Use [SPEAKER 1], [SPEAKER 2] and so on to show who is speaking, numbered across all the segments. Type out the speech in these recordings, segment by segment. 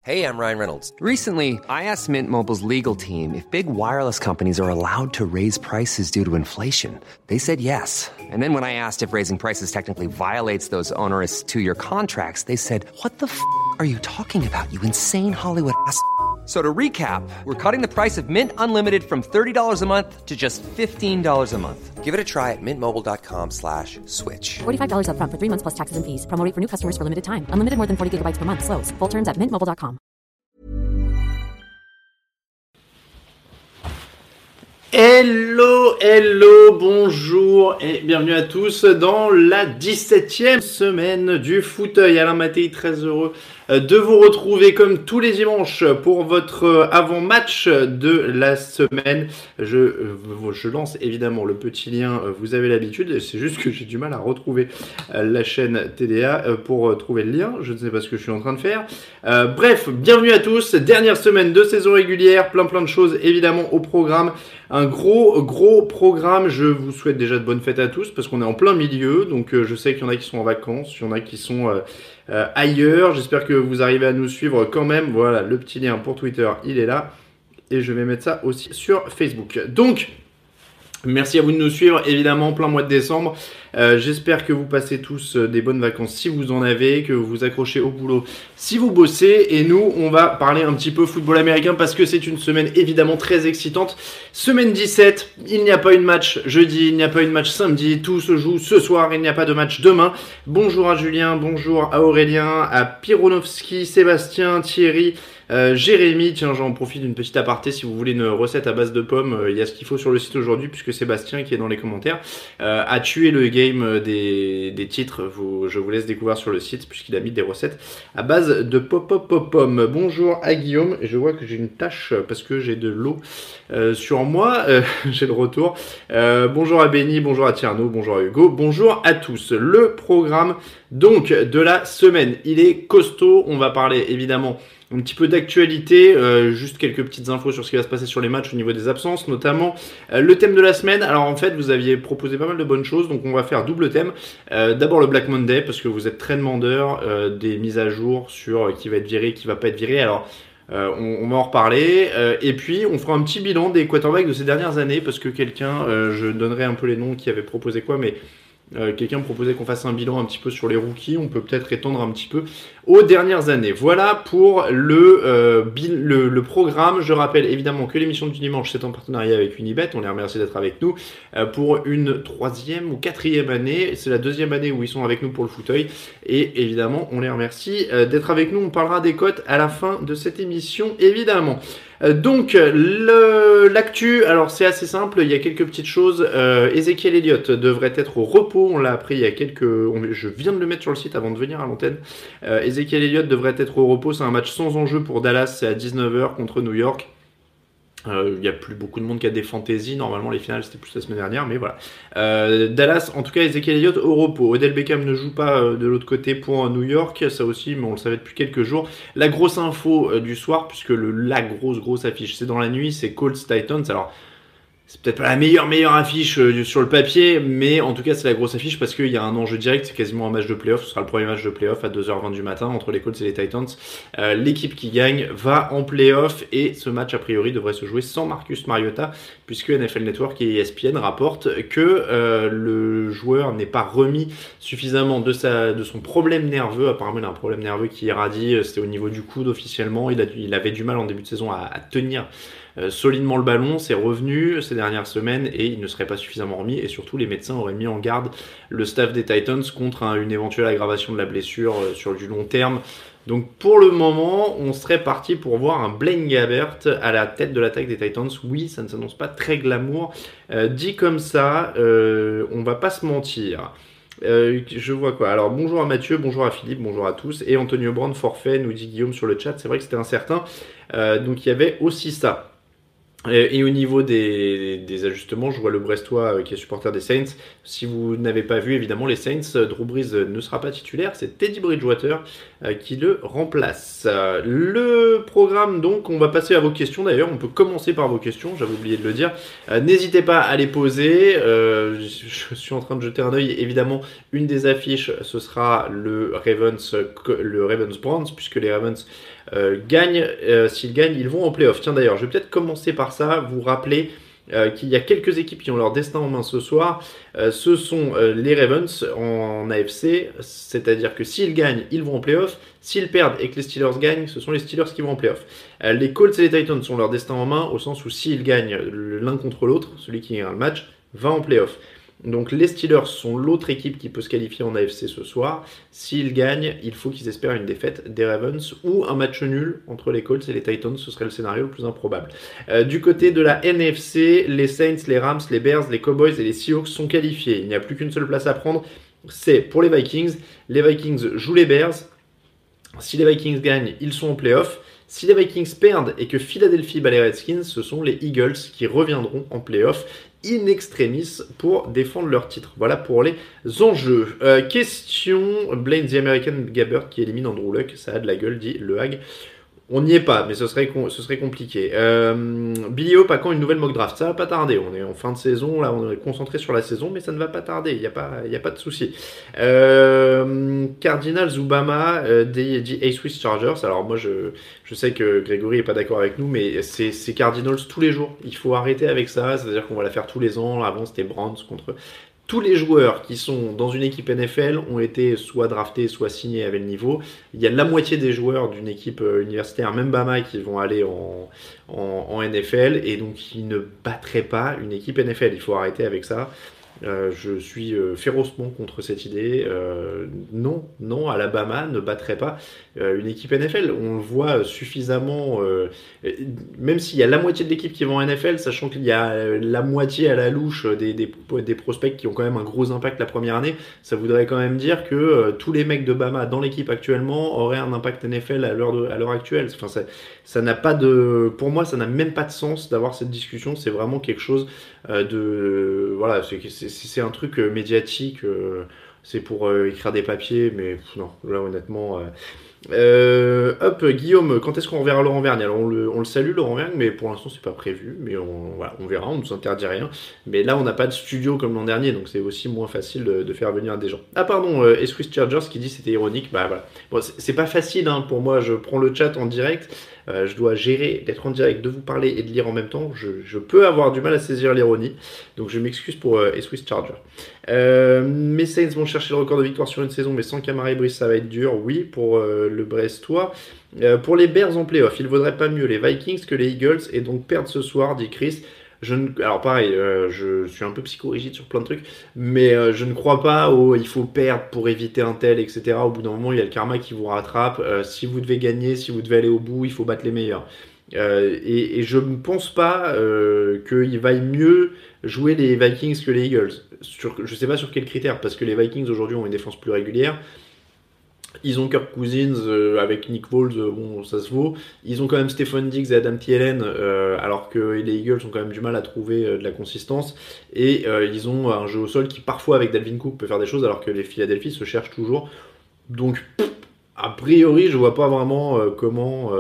[SPEAKER 1] Hey, I'm Ryan Reynolds.
[SPEAKER 2] Recently, I asked Mint Mobile's legal team if big wireless companies are allowed to raise prices due to inflation. They said yes. And then when I asked if raising prices technically violates those onerous two-year contracts, they said, "What the f*** are you talking about, you insane Hollywood ass?" So to recap, we're cutting the price of Mint Unlimited from $30 a month to just $15 a month.
[SPEAKER 1] Give it a try at mintmobile.com/switch.
[SPEAKER 3] $45 up front for 3 months plus taxes and fees. Promo rate for new customers for limited time. Unlimited more than 40 gigabytes per month. Slows full terms at mintmobile.com.
[SPEAKER 4] Hello, bonjour et bienvenue à tous dans la 17e semaine du fauteuil. Alain Mattei, très heureux de vous retrouver comme tous les dimanches pour votre avant-match de la semaine. Je lance évidemment le petit lien, vous avez l'habitude, c'est juste que j'ai du mal à retrouver la chaîne TDA pour trouver le lien, je ne sais pas ce que je suis en train de faire. Bref, bienvenue à tous, dernière semaine de saison régulière, plein de choses évidemment au programme. Un gros programme, je vous souhaite déjà de bonnes fêtes à tous parce qu'on est en plein milieu, donc je sais qu'il y en a qui sont en vacances, il y en a qui sont ailleurs, j'espère que vous arrivez à nous suivre quand même. Voilà, le petit lien pour Twitter, il est là, et je vais mettre ça aussi sur Facebook. Donc, merci à vous de nous suivre, évidemment, plein mois de décembre. J'espère que vous passez tous des bonnes vacances si vous en avez, que vous vous accrochez au boulot si vous bossez. Et nous, on va parler un petit peu football américain parce que c'est une semaine évidemment très excitante. Semaine 17, il n'y a pas eu de match jeudi, il n'y a pas eu de match samedi, tout se joue ce soir, il n'y a pas de match demain. Bonjour à Julien, bonjour à Aurélien, à Pironovski, Sébastien, Thierry, Jérémy. Tiens, j'en profite d'une petite aparté, si vous voulez une recette à base de pommes, il y a ce qu'il faut sur le site aujourd'hui, puisque Sébastien, qui est dans les commentaires, a tué le game des titres. Je vous laisse découvrir sur le site, puisqu'il a mis des recettes à base de pommes. Bonjour à Guillaume, et je vois que j'ai une tache parce que j'ai de l'eau sur moi, j'ai le retour. Bonjour à Benny, bonjour à Tierno, bonjour à Hugo, bonjour à tous. Le programme donc de la semaine, il est costaud. On va parler évidemment un petit peu d'actualité, juste quelques petites infos sur ce qui va se passer sur les matchs au niveau des absences, notamment le thème de la semaine. Alors en fait, vous aviez proposé pas mal de bonnes choses, donc on va faire double thème. D'abord le Black Monday, parce que vous êtes très demandeurs des mises à jour sur qui va être viré, qui va pas être viré. Alors on va en reparler, et puis on fera un petit bilan des quarterbacks de ces dernières années, parce que quelqu'un, je donnerai un peu les noms qui avait proposé quoi, mais quelqu'un proposait qu'on fasse un bilan un petit peu sur les rookies. On peut peut-être étendre un petit peu aux dernières années. Voilà pour le programme. Je rappelle évidemment que l'émission du dimanche, c'est en partenariat avec Unibet. On les remercie d'être avec nous pour une 3e ou 4e année. C'est la 2e année où ils sont avec nous pour le fauteuil. Et évidemment, on les remercie d'être avec nous. On parlera des cotes à la fin de cette émission, évidemment. Donc l'actu, alors c'est assez simple, il y a quelques petites choses. Ezekiel Elliott devrait être au repos, on l'a appris il y a je viens de le mettre sur le site avant de venir à l'antenne. Ezekiel Elliott devrait être au repos, c'est un match sans enjeu pour Dallas, c'est à 19h contre New York. Il n'y a plus beaucoup de monde qui a des fantaisies. Normalement, les finales, c'était plus la semaine dernière, mais voilà. Dallas, en tout cas, Ezekiel Elliott au repos. Odell Beckham ne joue pas de l'autre côté pour New York. Ça aussi, mais on le savait depuis quelques jours. La grosse info du soir, puisque la grosse affiche, c'est dans la nuit, c'est Colts Titans. Alors, c'est peut-être pas la meilleure affiche sur le papier, mais en tout cas c'est la grosse affiche parce qu'il y a un enjeu direct, c'est quasiment un match de playoff. Ce sera le premier match de playoff à 2h20 du matin entre les Colts et les Titans. L'équipe qui gagne va en playoff et ce match a priori devrait se jouer sans Marcus Mariota, puisque NFL Network et ESPN rapportent que le joueur n'est pas remis suffisamment de son problème nerveux. Apparemment il a un problème nerveux qui irradie, c'était au niveau du coude officiellement. Il avait du mal en début de saison à tenir solidement le ballon, c'est revenu ces dernières semaines et il ne serait pas suffisamment remis, et surtout les médecins auraient mis en garde le staff des Titans contre une éventuelle aggravation de la blessure sur du long terme. Donc pour le moment, on serait parti pour voir un Blaine Gabbert à la tête de l'attaque des Titans. Oui, ça ne s'annonce pas très glamour, dit comme ça, on va pas se mentir. Je vois quoi. Alors bonjour à Mathieu, bonjour à Philippe, bonjour à tous. Et Antonio Brand forfait, nous dit Guillaume sur le chat. C'est vrai que c'était incertain, donc il y avait aussi ça. Et au niveau des ajustements, je vois le Brestois qui est supporter des Saints. Si vous n'avez pas vu, évidemment, les Saints, Drew Brees ne sera pas titulaire. C'est Teddy Bridgewater qui le remplace. Le programme, donc, on va passer à vos questions. D'ailleurs, on peut commencer par vos questions. J'avais oublié de le dire. N'hésitez pas à les poser. Je suis en train de jeter un œil. Évidemment, une des affiches, ce sera le Ravens Browns, puisque les Ravens gagnent. S'ils gagnent, ils vont en playoff. Tiens, d'ailleurs, je vais peut-être commencer par ça. Vous rappeler qu'il y a quelques équipes qui ont leur destin en main ce soir. Ce sont les Ravens en AFC, c'est-à-dire que s'ils gagnent, ils vont en playoff. S'ils perdent et que les Steelers gagnent, ce sont les Steelers qui vont en playoff. Les Colts et les Titans ont leur destin en main, au sens où s'ils gagnent l'un contre l'autre, celui qui gagne le match va en playoff. Donc les Steelers sont l'autre équipe qui peut se qualifier en AFC ce soir. S'ils gagnent, il faut qu'ils espèrent une défaite des Ravens ou un match nul entre les Colts et les Titans. Ce serait le scénario le plus improbable. Du côté de la NFC, les Saints, les Rams, les Bears, les Cowboys et les Seahawks sont qualifiés. Il n'y a plus qu'une seule place à prendre. C'est pour les Vikings. Les Vikings jouent les Bears. Si les Vikings gagnent, ils sont en playoff. Si les Vikings perdent et que Philadelphie bat les Redskins, ce sont les Eagles qui reviendront en playoff in extremis pour défendre leur titre. Voilà pour les enjeux. Question, Blaine the American Gabbert qui élimine Andrew Luck, ça a de la gueule, dit Le Hag. On n'y est pas, mais ce serait compliqué. Billy Hope, à quand une nouvelle mock draft? Ça va pas tarder, on est en fin de saison, là on est concentré sur la saison, mais ça ne va pas tarder, il n'y a pas de souci. Cardinals ou Bama, dit Swiss Chargers. Alors moi je sais que Grégory est pas d'accord avec nous, mais c'est Cardinals tous les jours. Il faut arrêter avec ça, c'est-à-dire qu'on va la faire tous les ans. Avant c'était Browns contre... Tous les joueurs qui sont dans une équipe NFL ont été soit draftés, soit signés avec le niveau. Il y a la moitié des joueurs d'une équipe universitaire, même Bama, qui vont aller en NFL, et donc ils ne battraient pas une équipe NFL. Il faut arrêter avec ça. Je suis férocement contre cette idée. Non, Alabama ne battrait pas une équipe NFL. On le voit suffisamment, même s'il y a la moitié de l'équipe qui va en NFL, sachant qu'il y a la moitié à la louche des prospects qui ont quand même un gros impact la première année, ça voudrait quand même dire que tous les mecs de Bama dans l'équipe actuellement auraient un impact NFL à l'heure actuelle. Enfin, ça n'a pas de... Pour moi, ça n'a même pas de sens d'avoir cette discussion. C'est vraiment quelque chose voilà, c'est un truc médiatique, c'est pour écrire des papiers, mais non, là honnêtement... Guillaume, quand est-ce qu'on reverra Laurent Vergne? Alors on le salue Laurent Vergne, mais pour l'instant c'est pas prévu, mais on verra, on ne nous interdit rien. Mais là on n'a pas de studio comme l'an dernier, donc c'est aussi moins facile de faire venir des gens. Ah pardon, Swiss Chargers qui dit c'était ironique, bah voilà. Bon, c'est pas facile hein, pour moi, je prends le chat en direct. Je dois gérer d'être en direct, de vous parler et de lire en même temps. Je peux avoir du mal à saisir l'ironie, donc je m'excuse pour Swiss Charger. Mes Saints vont chercher le record de victoire sur une saison, mais sans Kamara et Brice ça va être dur. Oui, pour le Brestois. Pour les Bears en playoff, il ne vaudrait pas mieux les Vikings que les Eagles et donc perdre ce soir, dit Chris. Alors pareil, je suis un peu psychorigide sur plein de trucs, mais je ne crois pas au il faut perdre pour éviter un tel, etc. Au bout d'un moment, il y a le karma qui vous rattrape. Si vous devez gagner, si vous devez aller au bout, il faut battre les meilleurs. Et je ne pense pas qu'il vaille mieux jouer les Vikings que les Eagles. Je ne sais pas sur quels critères, parce que les Vikings aujourd'hui ont une défense plus régulière. Ils ont Kirk Cousins avec Nick Foles, bon ça se vaut. Ils ont quand même Stephon Diggs et Adam Thielen, alors que les Eagles ont quand même du mal à trouver de la consistance. Et ils ont un jeu au sol qui parfois avec Dalvin Cook peut faire des choses, alors que les Philadelphie se cherchent toujours. Donc a priori je vois pas vraiment comment...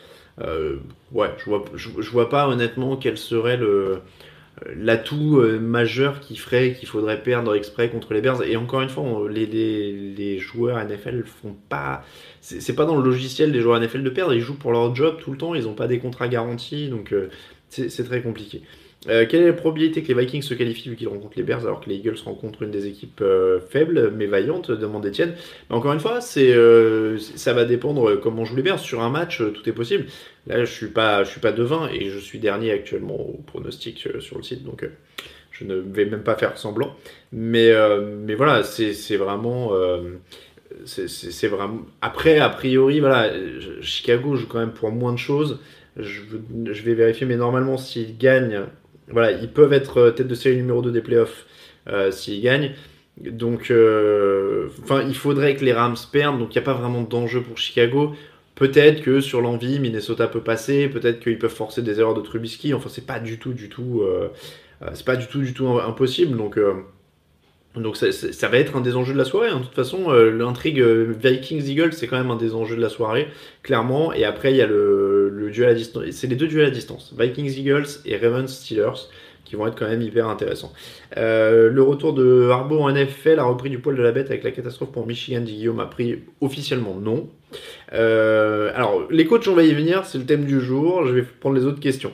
[SPEAKER 4] je vois pas honnêtement quel serait l'atout majeur qui ferait qu'il faudrait perdre exprès contre les Bears. Et encore une fois, les joueurs NFL font pas... C'est pas dans le logiciel des joueurs NFL de perdre, ils jouent pour leur job tout le temps, ils ont pas des contrats garantis, donc c'est très compliqué. Quelle est la probabilité que les Vikings se qualifient vu qu'ils rencontrent les Bears alors que les Eagles rencontrent une des équipes faibles mais vaillantes, demande Étienne. Mais encore une fois, ça va dépendre comment jouent les Bears. Sur un match, tout est possible. Là, je suis pas devin et je suis dernier actuellement au pronostic sur le site, donc je ne vais même pas faire semblant. Mais voilà, c'est vraiment... c'est vraiment... Après, a priori, voilà, Chicago joue quand même pour moins de choses. Je vais vérifier, mais normalement, s'ils gagnent... Voilà, ils peuvent être tête de série numéro 2 des playoffs s'ils gagnent. Donc, il faudrait que les Rams perdent. Donc, il n'y a pas vraiment d'enjeu pour Chicago. Peut-être que sur l'envie, Minnesota peut passer, peut-être qu'ils peuvent forcer des erreurs de Trubisky. Enfin, c'est pas du tout, c'est pas du tout impossible. Donc ça va être un des enjeux de la soirée. Hein. De toute façon, l'intrigue Vikings-Eagles, c'est quand même un des enjeux de la soirée, clairement. Et après, il y a le duel à distance. C'est les deux duels à distance. Vikings-Eagles et Ravens-Steelers, qui vont être quand même hyper intéressants. Le retour de Harbaugh en NFL a repris du poil de la bête avec la catastrophe pour Michigan, dit Guillaume, a pris officiellement non. Alors, les coachs, on va y venir, c'est le thème du jour. Je vais prendre les autres questions.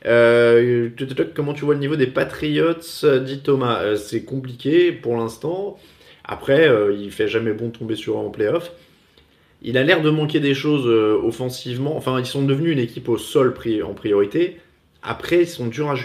[SPEAKER 4] Comment tu vois le niveau des Patriots, dit Thomas. C'est compliqué pour l'instant. Après, il fait jamais bon de tomber sur eux en playoff. Il a l'air de manquer des choses offensivement. Enfin, ils sont devenus une équipe au sol en priorité. Après, ils sont durs à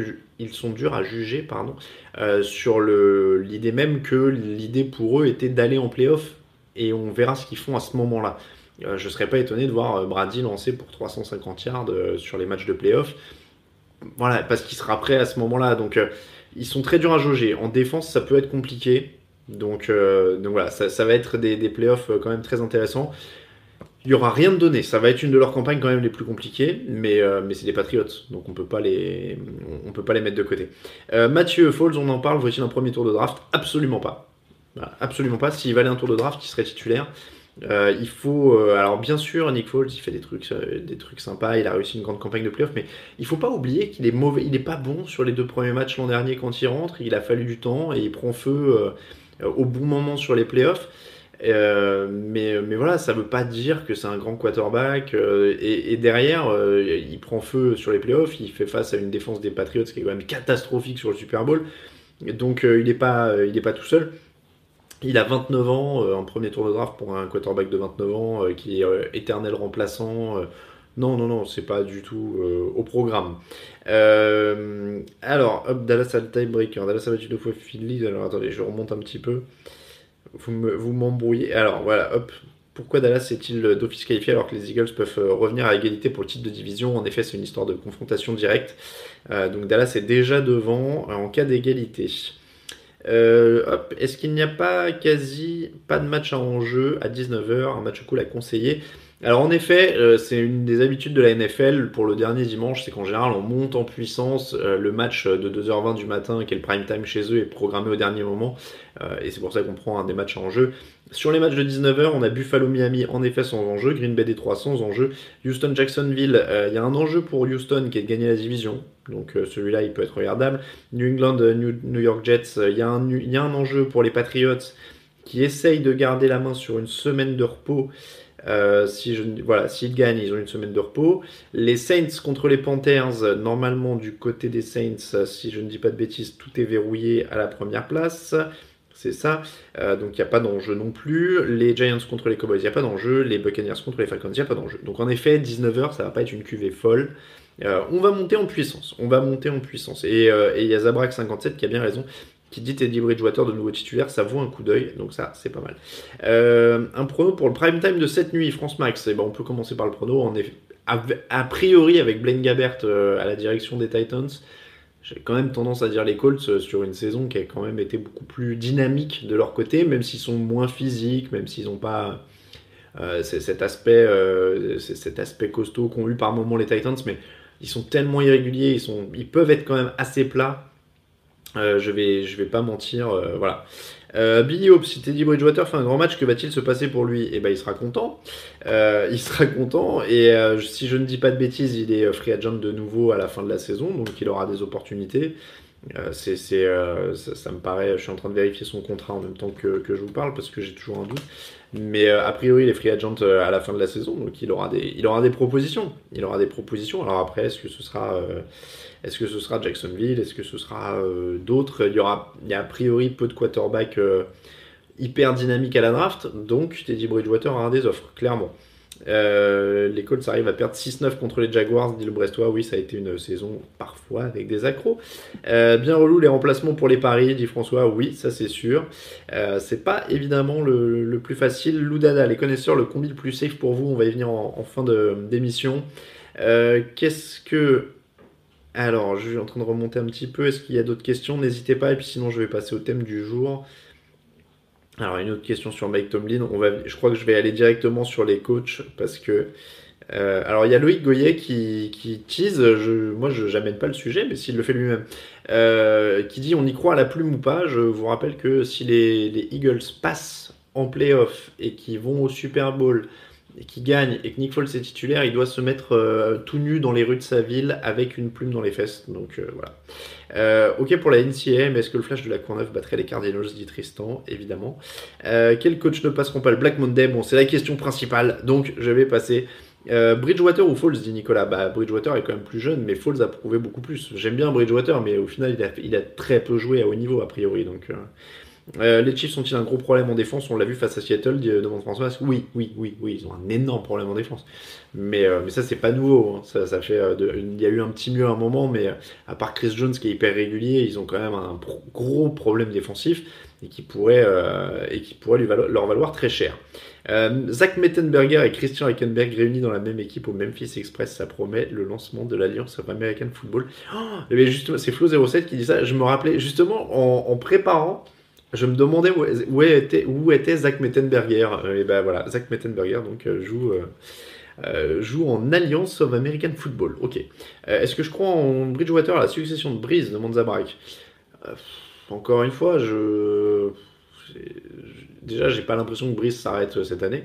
[SPEAKER 4] juger, sur l'idée même que l'idée pour eux était d'aller en playoff. Et on verra ce qu'ils font à ce moment-là. Je ne serais pas étonné de voir Brady lancer pour 350 yards sur les matchs de playoff. Voilà, parce qu'il sera prêt à ce moment-là. Donc, ils sont très durs à jauger. En défense, ça peut être compliqué. Donc voilà, ça va être des playoffs quand même très intéressants. Il n'y aura rien de donné. Ça va être une de leurs campagnes quand même les plus compliquées. Mais c'est des Patriots. Donc, on peut pas les mettre de côté. Mathieu Foles, on en parle. Vaut-il un premier tour de draft ? Absolument pas. Voilà, absolument pas. S'il valait un tour de draft, il serait titulaire. Il faut alors bien sûr Nick Foles il fait des trucs sympas, il a réussi une grande campagne de playoff, mais il faut pas oublier qu'il est mauvais, il est pas bon sur les 2 premiers matchs l'an dernier quand il rentre, il a fallu du temps et il prend feu au bon moment sur les playoffs. Mais voilà, ça veut pas dire que c'est un grand quarterback et derrière il prend feu sur les playoffs, il fait face à une défense des Patriots qui est quand même catastrophique sur le Super Bowl, donc il est pas tout seul. Il a 29 ans, un premier tour de draft pour un quarterback de 29 ans qui est éternel remplaçant. Non, c'est pas du tout au programme. Alors, hop, Dallas a le tiebreaker. Dallas a battu 2 fois Philly. Alors, attendez, je remonte un petit peu. Vous m'embrouillez. Alors, voilà, hop. Pourquoi Dallas est-il d'office qualifié alors que les Eagles peuvent revenir à égalité pour le titre de division ? En effet, c'est une histoire de confrontation directe. Donc, Dallas est déjà devant en cas d'égalité. Est-ce qu'il n'y a pas de match à enjeu à 19h, un match cool à conseiller ? Alors en effet, c'est une des habitudes de la NFL pour le dernier dimanche, c'est qu'en général on monte en puissance, le match de 2h20 du matin qui est le prime time chez eux est programmé au dernier moment, et c'est pour ça qu'on prend un des matchs à enjeu. Sur les matchs de 19h, on a Buffalo-Miami en effet sans enjeu, Green Bay-Détroit sans enjeu, Houston-Jacksonville, il y a un enjeu pour Houston qui est de gagner la division, donc celui-là il peut être regardable. New England, New York Jets, il y a un enjeu pour les Patriots qui essayent de garder la main sur une semaine de repos. S'ils gagnent, ils ont une semaine de repos. Les Saints contre les Panthers, normalement du côté des Saints, si je ne dis pas de bêtises, tout est verrouillé à la première place. C'est ça. Donc il n'y a pas d'enjeu non plus. Les Giants contre les Cowboys, il n'y a pas d'enjeu. Les Buccaneers contre les Falcons, il n'y a pas d'enjeu. Donc en effet, 19h, ça va pas être une cuvée folle. On va monter en puissance. Et il y a Zabrak57 qui a bien raison, qui dit Teddy Bridgewater de nouveau titulaire, ça vaut un coup d'œil, donc ça c'est pas mal. Un prono pour le prime time de cette nuit, France Max, on peut commencer par le prono, en effet, a priori avec Blaine Gabbert à la direction des Titans, j'ai quand même tendance à dire les Colts sur une saison qui a quand même été beaucoup plus dynamique de leur côté, même s'ils sont moins physiques, même s'ils n'ont pas cet aspect costaud qu'ont eu par moment les Titans, mais ils sont tellement irréguliers, ils peuvent être quand même assez plats. Je vais pas mentir, voilà. Billy Hope, si Teddy Bridgewater fait un grand match, que va-t-il se passer pour lui ? Eh ben, il sera content. Et si je ne dis pas de bêtises, il est free agent de nouveau à la fin de la saison, donc il aura des opportunités. Ça me paraît, je suis en train de vérifier son contrat en même temps que je vous parle parce que j'ai toujours un doute. Mais a priori, il est free agent à la fin de la saison, donc il aura des propositions. Alors après, est-ce que ce sera Jacksonville ? Est-ce que ce sera d'autres ? Il y a a priori peu de quarterbacks hyper dynamiques à la draft, donc Teddy Bridgewater aura des offres, clairement. Les Colts arrivent à perdre 6-9 contre les Jaguars, dit le Brestois. Oui, ça a été une saison parfois avec des accros. Bien relou les remplacements pour les paris, dit François. Oui, ça c'est sûr. C'est pas évidemment le plus facile. Loudada, les connaisseurs, le combi le plus safe pour vous. On va y venir en fin d'émission. Alors, je suis en train de remonter un petit peu. Est-ce qu'il y a d'autres questions ? N'hésitez pas. Et puis sinon, je vais passer au thème du jour. Alors, une autre question sur Mike Tomlin. Je crois que je vais aller directement sur les coachs parce que. Alors, il y a Loïc Goyet qui tease. Moi, je n'amène pas le sujet, mais s'il le fait lui-même. Qui dit on y croit à la plume ou pas. Je vous rappelle que si les Eagles passent en playoff et qu'ils vont au Super Bowl et qu'ils gagnent et que Nick Foles est titulaire, il doit se mettre tout nu dans les rues de sa ville avec une plume dans les fesses. Donc voilà. Ok pour la NCAA, mais est-ce que le flash de la Courneuve battrait les Cardinals, dit Tristan? Évidemment. Quels coachs ne passeront pas le Black Monday? Bon, c'est la question principale, donc je vais passer. Bridgewater ou Foles, dit Nicolas. Bridgewater est quand même plus jeune, mais Foles a prouvé beaucoup plus. J'aime bien Bridgewater, mais au final, il a très peu joué à haut niveau, a priori. Donc, les Chiefs ont-ils un gros problème en défense? On l'a vu face à Seattle, demande François. Oui, ils ont un énorme problème en défense. Mais ça, c'est pas nouveau. Hein. Ça fait, il y a eu un petit mieux à un moment, mais à part Chris Jones qui est hyper régulier, ils ont quand même un gros problème défensif et qui pourrait leur valoir très cher. Zach Mettenberger et Christian Hackenberg réunis dans la même équipe au Memphis Express, ça promet le lancement de l'Alliance of American Football. Mais justement, c'est Flo07 qui dit ça. Je me rappelais justement en préparant, je me demandais où était Zach Mettenberger. Et ben voilà, Zach Mettenberger donc joue en Alliance of American Football. Ok. Est-ce que je crois en Bridgewater à la succession de Breeze, demande Zabrak. Encore une fois, déjà, j'ai pas l'impression que Breeze s'arrête cette année.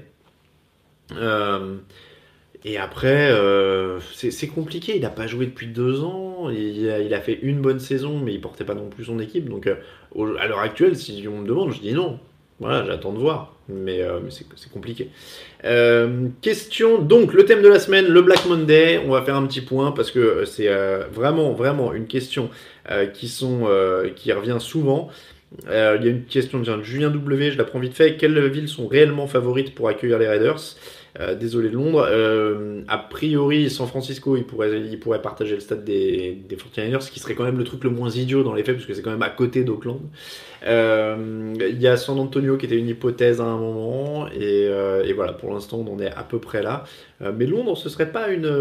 [SPEAKER 4] Et après, c'est compliqué. Il n'a pas joué depuis 2 ans. Il a fait une bonne saison, mais il portait pas non plus son équipe. Donc, à l'heure actuelle, si on me demande, je dis non. Voilà, j'attends de voir. Mais c'est compliqué. Question, donc, le thème de la semaine, le Black Monday. On va faire un petit point parce que c'est vraiment une question qui revient souvent. Il y a une question de Julien W, je la prends vite fait. Quelles villes sont réellement favorites pour accueillir les Raiders? Désolé de Londres. A priori, San Francisco, il pourrait partager le stade des 49ers, ce qui serait quand même le truc le moins idiot dans les faits, parce que c'est quand même à côté d'Auckland. Il y a San Antonio qui était une hypothèse à un moment, et voilà, pour l'instant, on en est à peu près là. Mais Londres, ce serait pas une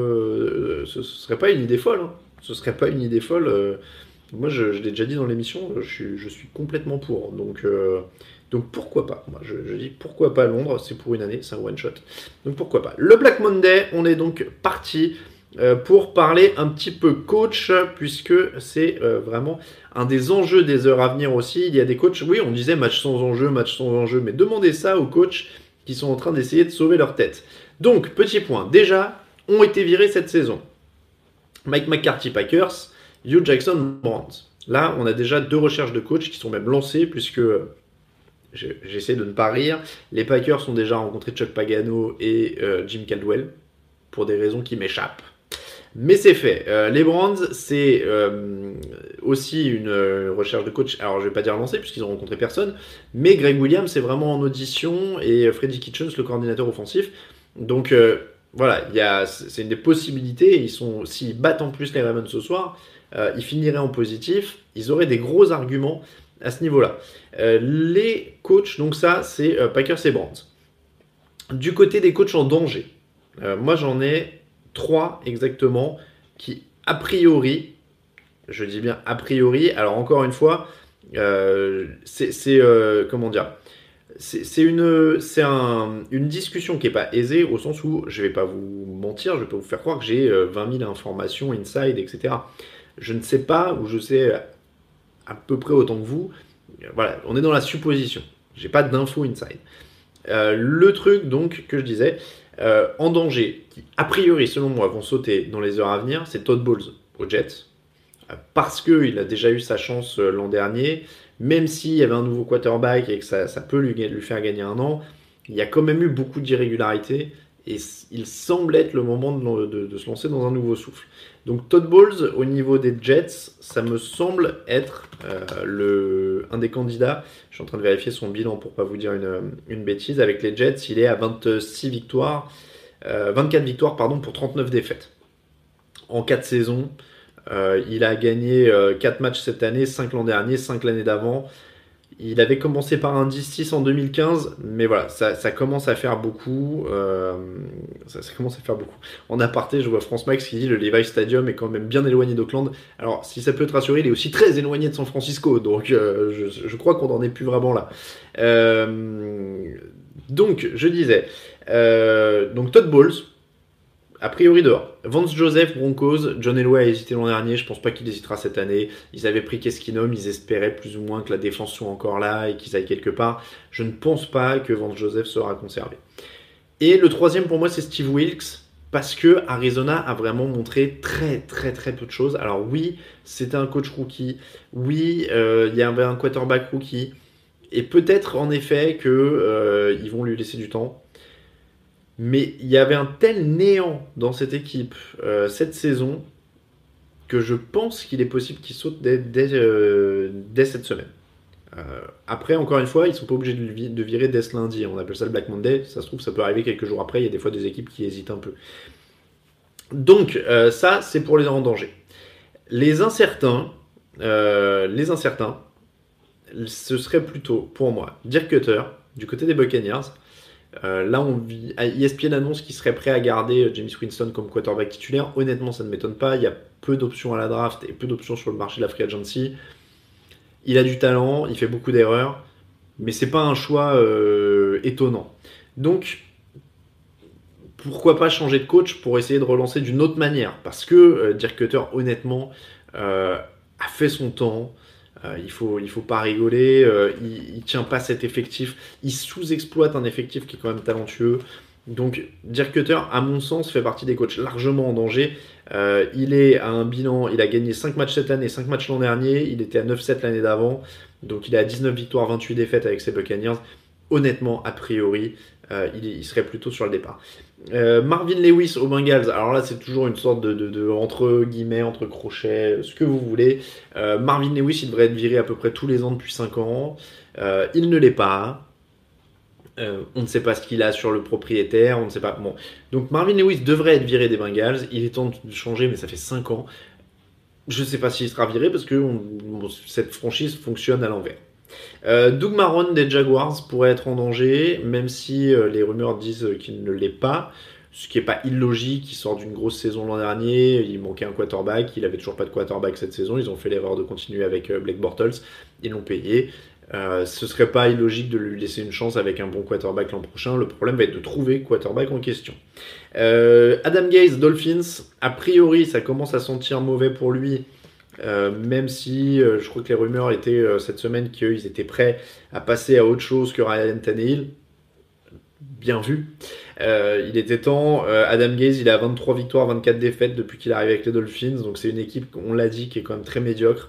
[SPEAKER 4] idée folle. Hein. Ce serait pas une idée folle. Moi, je l'ai déjà dit dans l'émission, je suis complètement pour. Donc pourquoi pas? Moi, je dis pourquoi pas Londres, c'est pour une année, c'est un one shot. Donc pourquoi pas. Le Black Monday, on est donc parti pour parler un petit peu coach, puisque c'est vraiment un des enjeux des heures à venir aussi. Il y a des coachs, oui, on disait match sans enjeu, mais demandez ça aux coachs qui sont en train d'essayer de sauver leur tête. Donc, petit point, déjà, ont été virés cette saison. Mike McCarthy, Packers, Hugh Jackson, Browns. Là, on a déjà 2 recherches de coach qui sont même lancées, puisque j'essaie de ne pas rire. Les Packers ont déjà rencontré Chuck Pagano et Jim Caldwell, pour des raisons qui m'échappent. Mais c'est fait. Les Browns, c'est aussi une recherche de coach. Alors, je vais pas dire lancée, puisqu'ils ont rencontré personne, mais Greg Williams est vraiment en audition, et Freddie Kitchens, le coordinateur offensif. Donc, voilà, c'est une des possibilités. S'ils battent en plus les Ravens ce soir, ils finiraient en positif, ils auraient des gros arguments à ce niveau-là. Les coachs, donc ça, c'est Packers et Browns. Du côté des coachs en danger, moi j'en ai 3 exactement qui, a priori, je dis bien a priori, alors encore une fois, comment dire, c'est une discussion qui n'est pas aisée, au sens où je ne vais pas vous mentir, je ne vais pas vous faire croire que j'ai 20 000 informations inside, etc. Je ne sais pas, ou je sais à peu près autant que vous. Voilà, on est dans la supposition. J'ai pas d'infos inside. Le truc donc que je disais, en danger, qui a priori selon moi vont sauter dans les heures à venir, c'est Todd Bowles aux Jets, parce qu'il a déjà eu sa chance l'an dernier, même s'il y avait un nouveau quarterback et que ça peut lui faire gagner 1 an, il y a quand même eu beaucoup d'irrégularités et il semble être le moment de se lancer dans un nouveau souffle. Donc Todd Bowles au niveau des Jets, ça me semble être un des candidats. Je suis en train de vérifier son bilan pour pas vous dire une bêtise. Avec les Jets, il est à 24 victoires pour 39 défaites. En 4 saisons, il a gagné 4 matchs cette année, 5 l'an dernier, 5 l'année d'avant. il avait commencé par un 10-6 en 2015, mais voilà, ça commence à faire beaucoup. Ça commence à faire beaucoup. En aparté, je vois France Max qui dit le Levi's Stadium est quand même bien éloigné d'Auckland. Alors, si ça peut te rassurer, il est aussi très éloigné de San Francisco, donc je crois qu'on n'en est plus vraiment là. Donc, je disais, donc Todd Bowles, a priori dehors. Vance Joseph, Broncos, John Elway a hésité l'an dernier, je pense pas qu'il hésitera cette année. Ils avaient pris Keskinum, ils espéraient plus ou moins que la défense soit encore là et qu'ils aillent quelque part. Je ne pense pas que Vance Joseph sera conservé. Et le troisième pour moi c'est Steve Wilkes, parce que Arizona a vraiment montré très très très peu de choses. Alors oui, c'était un coach rookie, oui, il y avait un quarterback rookie, et peut-être en effet que ils vont lui laisser du temps. Mais il y avait un tel néant dans cette équipe cette saison que je pense qu'il est possible qu'il saute dès cette semaine. Après, encore une fois, ils ne sont pas obligés de virer dès ce lundi. On appelle ça le Black Monday. Ça se trouve, ça peut arriver quelques jours après. Il y a des fois des équipes qui hésitent un peu. Donc, ça, c'est pour les en danger. Les incertains, ce serait plutôt, pour moi, Dirk Cutter, du côté des Buccaneers. Là, ESPN annonce qu'il serait prêt à garder Jameis Winston comme quarterback titulaire. Honnêtement, ça ne m'étonne pas. Il y a peu d'options à la draft et peu d'options sur le marché de la free agency. Il a du talent, il fait beaucoup d'erreurs, mais c'est pas un choix étonnant. Donc, pourquoi pas changer de coach pour essayer de relancer d'une autre manière ? Parce que Dirk Cutter, honnêtement, a fait son temps. Il faut pas rigoler, il tient pas cet effectif, il sous-exploite un effectif qui est quand même talentueux. Donc Dirk Cutter, à mon sens, fait partie des coachs largement en danger. Il est à un bilan, il a gagné 5 matchs cette année, 5 matchs l'an dernier, il était à 9-7 l'année d'avant, donc il est à 19 victoires, 28 défaites avec ses Buccaneers. Honnêtement, a priori, il serait plutôt sur le départ. Marvin Lewis aux Bengals, alors là c'est toujours une sorte de entre guillemets, entre crochets, ce que vous voulez. Marvin Lewis, il devrait être viré à peu près tous les ans depuis 5 ans. Il ne l'est pas. On ne sait pas ce qu'il a sur le propriétaire, on ne sait pas. Bon. Donc Marvin Lewis devrait être viré des Bengals. Il est temps de changer, mais ça fait 5 ans. Je ne sais pas s'il sera viré parce que cette franchise fonctionne à l'envers. Doug Marrone des Jaguars pourrait être en danger, même si les rumeurs disent qu'il ne l'est pas, ce qui n'est pas illogique. Il sort d'une grosse saison l'an dernier, il manquait un quarterback, il n'avait toujours pas de quarterback cette saison, ils ont fait l'erreur de continuer avec Blake Bortles, ils l'ont payé. Ce serait pas illogique de lui laisser une chance avec un bon quarterback l'an prochain. Le problème va être de trouver le quarterback en question. Adam Gase, Dolphins, a priori ça commence à sentir mauvais pour lui. Même si je crois que les rumeurs étaient cette semaine qu'ils étaient prêts à passer à autre chose que Ryan Tannehill. Bien vu. Il était temps. Adam Gase, il a 23 victoires, 24 défaites depuis qu'il arrive avec les Dolphins. Donc c'est une équipe, on l'a dit, qui est quand même très médiocre.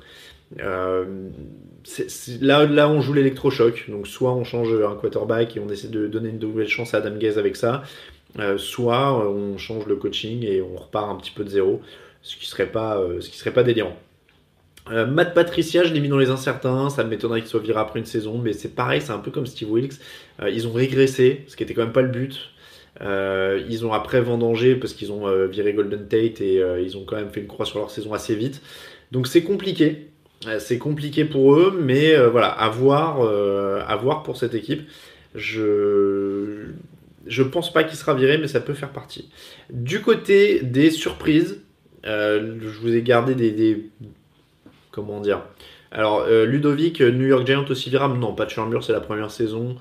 [SPEAKER 4] Là, on joue l'électrochoc. Donc soit on change un quarterback et on essaie de donner une nouvelle chance à Adam Gase avec ça. Soit on change le coaching et on repart un petit peu de zéro. Ce qui serait pas délirant. Matt Patricia, je l'ai mis dans les incertains, ça m'étonnerait qu'il soit viré après une saison, mais c'est pareil, c'est un peu comme Steve Wilkes. Ils ont régressé, ce qui était quand même pas le but. Ils ont après vendangé parce qu'ils ont viré Golden Tate et ils ont quand même fait une croix sur leur saison assez vite. Donc c'est compliqué. C'est compliqué pour eux, mais voilà, à voir pour cette équipe. Je pense pas qu'il sera viré, mais ça peut faire partie. Du côté des surprises, je vous ai gardé des comment dire. Alors, Ludovic, New York Giants aussi virable. Non, Pat Shurmur, c'est la première saison.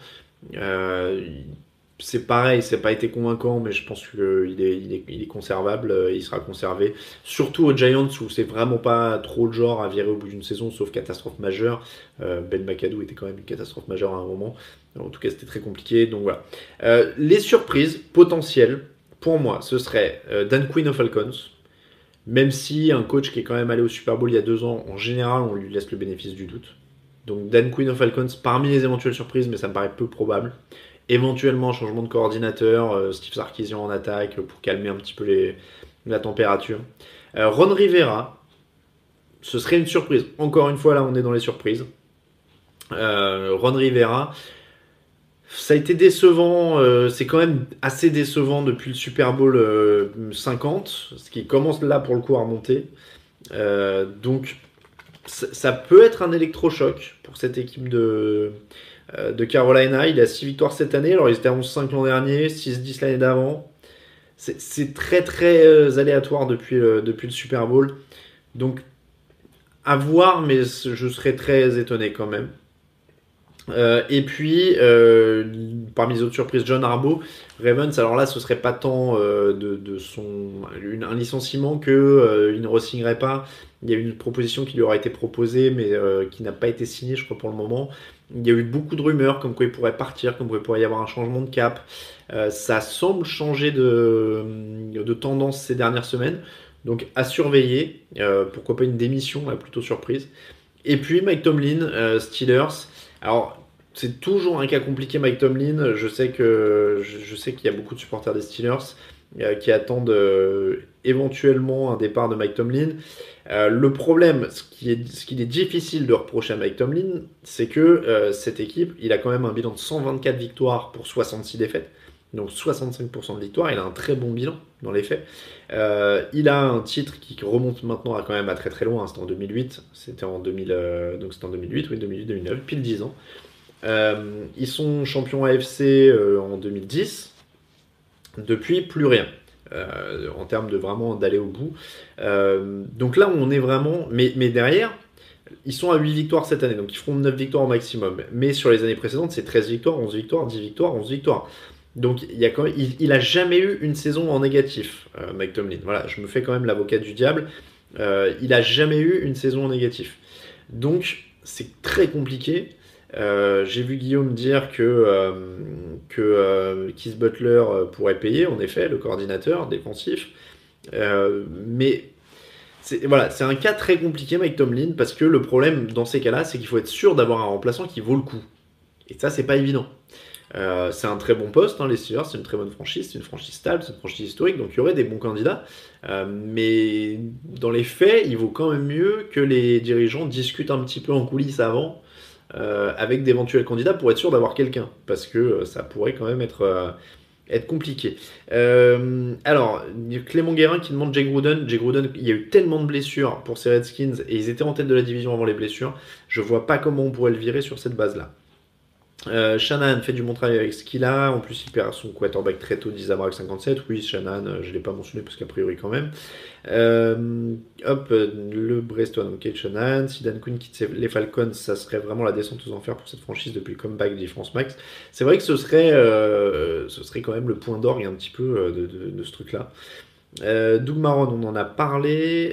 [SPEAKER 4] C'est pareil, c'est pas été convaincant, mais je pense qu'il est conservable, il sera conservé. Surtout aux Giants où c'est vraiment pas trop le genre à virer au bout d'une saison, sauf catastrophe majeure. Ben McAdoo était quand même une catastrophe majeure à un moment. En tout cas, c'était très compliqué. Donc voilà. Les surprises potentielles, pour moi, ce serait Dan Quinn aux Falcons. Même si un coach qui est quand même allé au Super Bowl il y a 2 ans, en général, on lui laisse le bénéfice du doute. Donc Dan Quinn aux Falcons, parmi les éventuelles surprises, mais ça me paraît peu probable. Éventuellement un changement de coordinateur, Steve Sarkisian en attaque pour calmer un petit peu la température. Ron Rivera, ce serait une surprise. Encore une fois, là, on est dans les surprises. Ron Rivera, ça a été décevant, c'est quand même assez décevant depuis le Super Bowl 50, ce qui commence là pour le coup à remonter. Donc ça peut être un électrochoc pour cette équipe de Carolina. Il a 6 victoires cette année, alors ils étaient à 11-5 l'an dernier, 6-10 l'année d'avant. C'est très très aléatoire depuis le Super Bowl. Donc à voir, mais je serais très étonné quand même. Et puis, parmi les autres surprises, John Harbaugh, Ravens, alors là, ce serait pas tant un licenciement que il ne re-signerait pas. Il y a eu une proposition qui lui aura été proposée, mais qui n'a pas été signée, je crois, pour le moment. Il y a eu beaucoup de rumeurs, comme quoi il pourrait partir, comme quoi il pourrait y avoir un changement de cap. Ça semble changer de tendance ces dernières semaines. Donc, à surveiller. Pourquoi pas une démission, là, plutôt surprise. Et puis, Mike Tomlin, Steelers. Alors, c'est toujours un cas compliqué, Mike Tomlin. Je sais qu'il y a beaucoup de supporters des Steelers qui attendent éventuellement un départ de Mike Tomlin. Le problème, ce qu'il est difficile de reprocher à Mike Tomlin, c'est que cette équipe, il a quand même un bilan de 124 victoires pour 66 défaites. Donc 65% de victoires, il a un très bon bilan dans les faits. Il a un titre qui remonte maintenant à quand même à très très loin, c'était en 2008, c'était en 2008, oui 2008-2009, pile 10 ans. Ils sont champions AFC en 2010, depuis plus rien. En termes de vraiment d'aller au bout. Donc là, on est vraiment... Mais derrière, ils sont à 8 victoires cette année, donc ils feront 9 victoires au maximum. Mais sur les années précédentes, c'est 13 victoires, 11 victoires, 10 victoires, 11 victoires. Donc il a jamais eu une saison en négatif, Mike Tomlin. Voilà, je me fais quand même l'avocat du diable. Il a jamais eu une saison en négatif. Donc c'est très compliqué. J'ai vu Guillaume dire que Keith Butler pourrait payer, en effet, le coordinateur défensif. Mais c'est un cas très compliqué, Mike Tomlin, parce que le problème dans ces cas-là, c'est qu'il faut être sûr d'avoir un remplaçant qui vaut le coup. Et ça, c'est pas évident. C'est un très bon poste, hein, les Steelers, c'est une très bonne franchise, c'est une franchise stable, c'est une franchise historique, donc il y aurait des bons candidats. Mais dans les faits, il vaut quand même mieux que les dirigeants discutent un petit peu en coulisses avant avec d'éventuels candidats pour être sûr d'avoir quelqu'un, parce que ça pourrait quand même être compliqué. Alors, Clément Guérin qui demande Jay Gruden. Jay Gruden, il y a eu tellement de blessures pour ces Redskins et ils étaient en tête de la division avant les blessures. Je vois pas comment on pourrait le virer sur cette base-là. Shanahan fait du bon travail avec ce qu'il a. En plus, il perd son quarterback très tôt, d'Isabrak 57. Oui, Shanahan, je ne l'ai pas mentionné parce qu'a priori, quand même. Le Breston, ok, Shanahan. Si Dan Quinn quitte les Falcons, ça serait vraiment la descente aux enfers pour cette franchise depuis le comeback des France Max. C'est vrai que ce serait quand même le point d'orgue un petit peu de ce truc-là. Doug Maron, on en a parlé.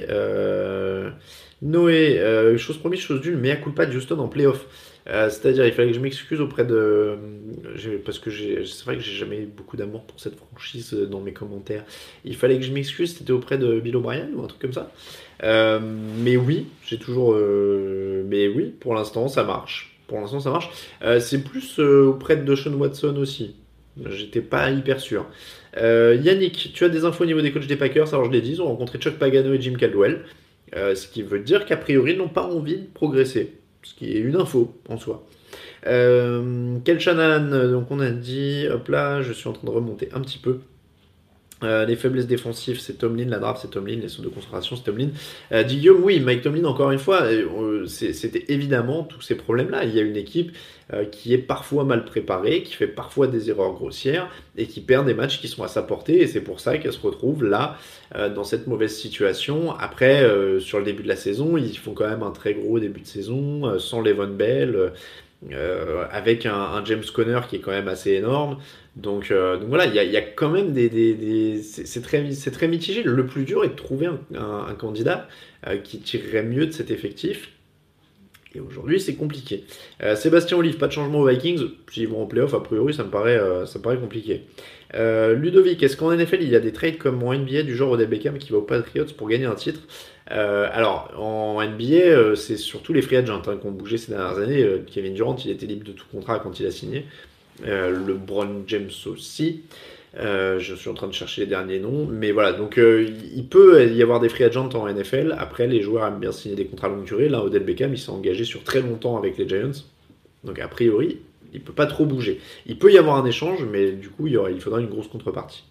[SPEAKER 4] Noé, chose promise, chose due, mea culpa de Houston en playoff. C'est-à-dire, il fallait que je m'excuse auprès de... Parce que c'est vrai que j'ai jamais eu beaucoup d'amour pour cette franchise dans mes commentaires. Il fallait que je m'excuse, c'était auprès de Bill O'Brien ou un truc comme ça. Mais oui, j'ai toujours... Mais oui, pour l'instant, ça marche. C'est plus auprès de Deshaun Watson aussi. J'étais pas hyper sûr. Yannick, tu as des infos au niveau des coachs des Packers. Alors je l'ai dit, ils ont rencontré Chuck Pagano et Jim Caldwell. Ce qui veut dire qu'a priori, ils n'ont pas envie de progresser. Ce qui est une info en soi. Kel Shanahan, donc on a dit, hop là, je suis en train de remonter un petit peu. Les faiblesses défensives, c'est Tomlin, la draft, c'est Tomlin, les sauts de concentration, c'est Tomlin. Guillaume, oui, Mike Tomlin, encore une fois, c'était évidemment tous ces problèmes-là. Il y a une équipe qui est parfois mal préparée, qui fait parfois des erreurs grossières et qui perd des matchs qui sont à sa portée. Et c'est pour ça qu'elle se retrouve là, dans cette mauvaise situation. Après, sur le début de la saison, ils font quand même un très gros début de saison, sans Le'Veon Bell, avec un James Conner qui est quand même assez énorme. Donc voilà, il y a quand même c'est très mitigé. Le plus dur est de trouver un candidat qui tirerait mieux de cet effectif. Et aujourd'hui, c'est compliqué. Sébastien Olive, pas de changement aux Vikings. S'ils vont en playoff, a priori, ça me paraît compliqué. Ludovic, est-ce qu'en NFL, il y a des trades comme en NBA du genre Odell Beckham qui va aux Patriots pour gagner un titre? Alors, en NBA, c'est surtout les free agents qui ont bougé ces dernières années. Kevin Durant, il était libre de tout contrat quand il a signé. LeBron James aussi. Je suis en train de chercher les derniers noms, mais voilà, donc il peut y avoir des free agents en NFL. Après, les joueurs aiment bien signer des contrats longue durée. Là, Odell Beckham, il s'est engagé sur très longtemps avec les Giants, donc a priori, il peut pas trop bouger. Il peut y avoir un échange, mais du coup, il faudra une grosse contrepartie.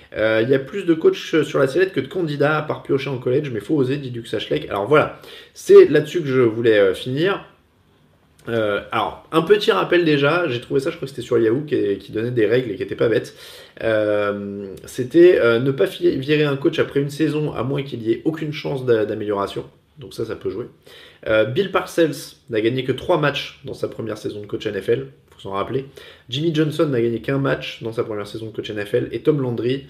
[SPEAKER 4] Il y a plus de coachs sur la sellette que de candidats à part piocher en college, mais faut oser, dit Duke Sachlek. Alors voilà, c'est là-dessus que je voulais finir. Alors, un petit rappel déjà, j'ai trouvé ça, je crois que c'était sur Yahoo, qui donnait des règles et qui était pas bête. C'était ne pas virer un coach après une saison, à moins qu'il y ait aucune chance d'amélioration. Donc ça peut jouer. Bill Parcells n'a gagné que 3 matchs dans sa première saison de coach NFL, faut s'en rappeler. Jimmy Johnson n'a gagné qu'un match dans sa première saison de coach NFL. Et Tom Landry,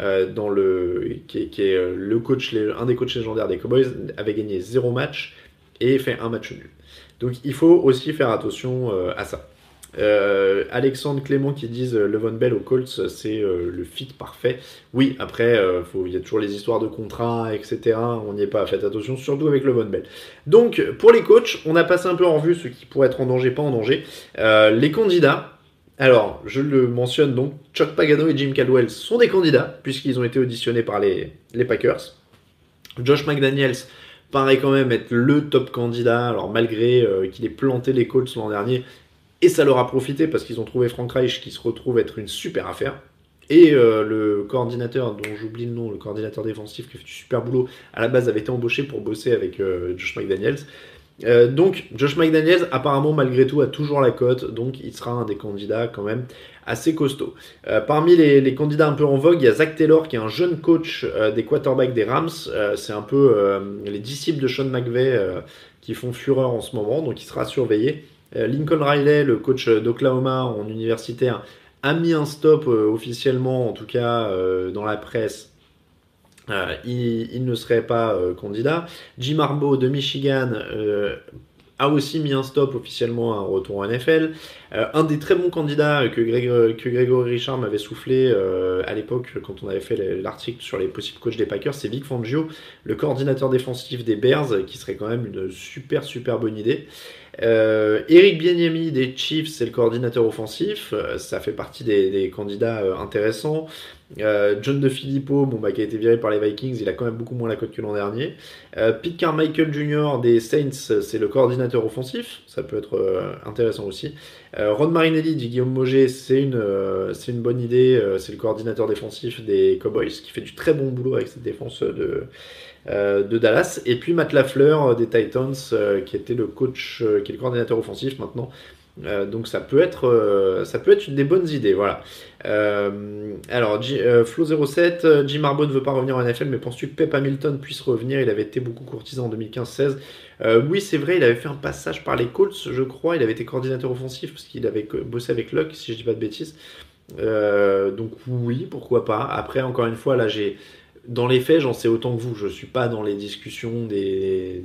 [SPEAKER 4] qui est le coach, un des coachs légendaires des Cowboys, avait gagné 0 match et fait un match nul. Donc il faut aussi faire attention à ça. Alexandre Clément qui disent Le'Veon Bell aux Colts, c'est le fit parfait. Oui, après, il y a toujours les histoires de contrats, etc. On n'y est pas, faites attention, surtout avec Le'Veon Bell. Donc, pour les coachs, on a passé un peu en revue ceux qui pourraient être en danger, pas en danger. Les candidats, alors, je le mentionne donc, Chuck Pagano et Jim Caldwell sont des candidats, puisqu'ils ont été auditionnés par les Packers. Josh McDaniels paraît quand même être le top candidat, alors malgré qu'il ait planté les Colts l'an dernier, et ça leur a profité parce qu'ils ont trouvé Frank Reich qui se retrouve être une super affaire. Et le coordinateur, dont j'oublie le nom, le coordinateur défensif qui fait du super boulot, à la base avait été embauché pour bosser avec Josh McDaniels. Donc Josh McDaniels apparemment malgré tout a toujours la cote, donc il sera un des candidats quand même assez costaud. Parmi les candidats un peu en vogue, il y a Zach Taylor qui est un jeune coach des quarterbacks des Rams. C'est un peu les disciples de Sean McVay qui font fureur en ce moment, donc il sera surveillé. Lincoln Riley, le coach d'Oklahoma en universitaire, a mis un stop officiellement, en tout cas dans la presse. Il ne serait pas candidat. Jim Harbaugh de Michigan a aussi mis un stop officiellement à un retour en NFL. Un des très bons candidats que Grégory Richard m'avait soufflé à l'époque quand on avait fait l'article sur les possibles coachs des Packers, c'est Vic Fangio, le coordinateur défensif des Bears, qui serait quand même une super bonne idée. Eric Bieniemy des Chiefs, c'est le coordinateur offensif, ça fait partie des candidats intéressants. John DeFilippo, qui a été viré par les Vikings, il a quand même beaucoup moins la cote que l'an dernier. Pete Carmichael Jr. des Saints, c'est le coordinateur offensif, ça peut être intéressant aussi. Ron Marinelli dit Guillaume Moget, c'est une bonne idée, c'est le coordinateur défensif des Cowboys qui fait du très bon boulot avec cette défense de Dallas. Et puis Matt LaFleur des Titans qui était le coach, qui est le coordinateur offensif maintenant. Donc ça peut être une des bonnes idées, voilà. Alors Flo07, Jim Harbaugh ne veut pas revenir en NFL, mais penses-tu que Pep Hamilton puisse revenir? Il avait été beaucoup courtisé en 2015-16. Oui, c'est vrai, il avait fait un passage par les Colts, je crois. Il avait été coordinateur offensif parce qu'il avait bossé avec Luck, si je dis pas de bêtises. Donc oui, pourquoi pas. Après, encore une fois, là, dans les faits, j'en sais autant que vous. Je suis pas dans les discussions des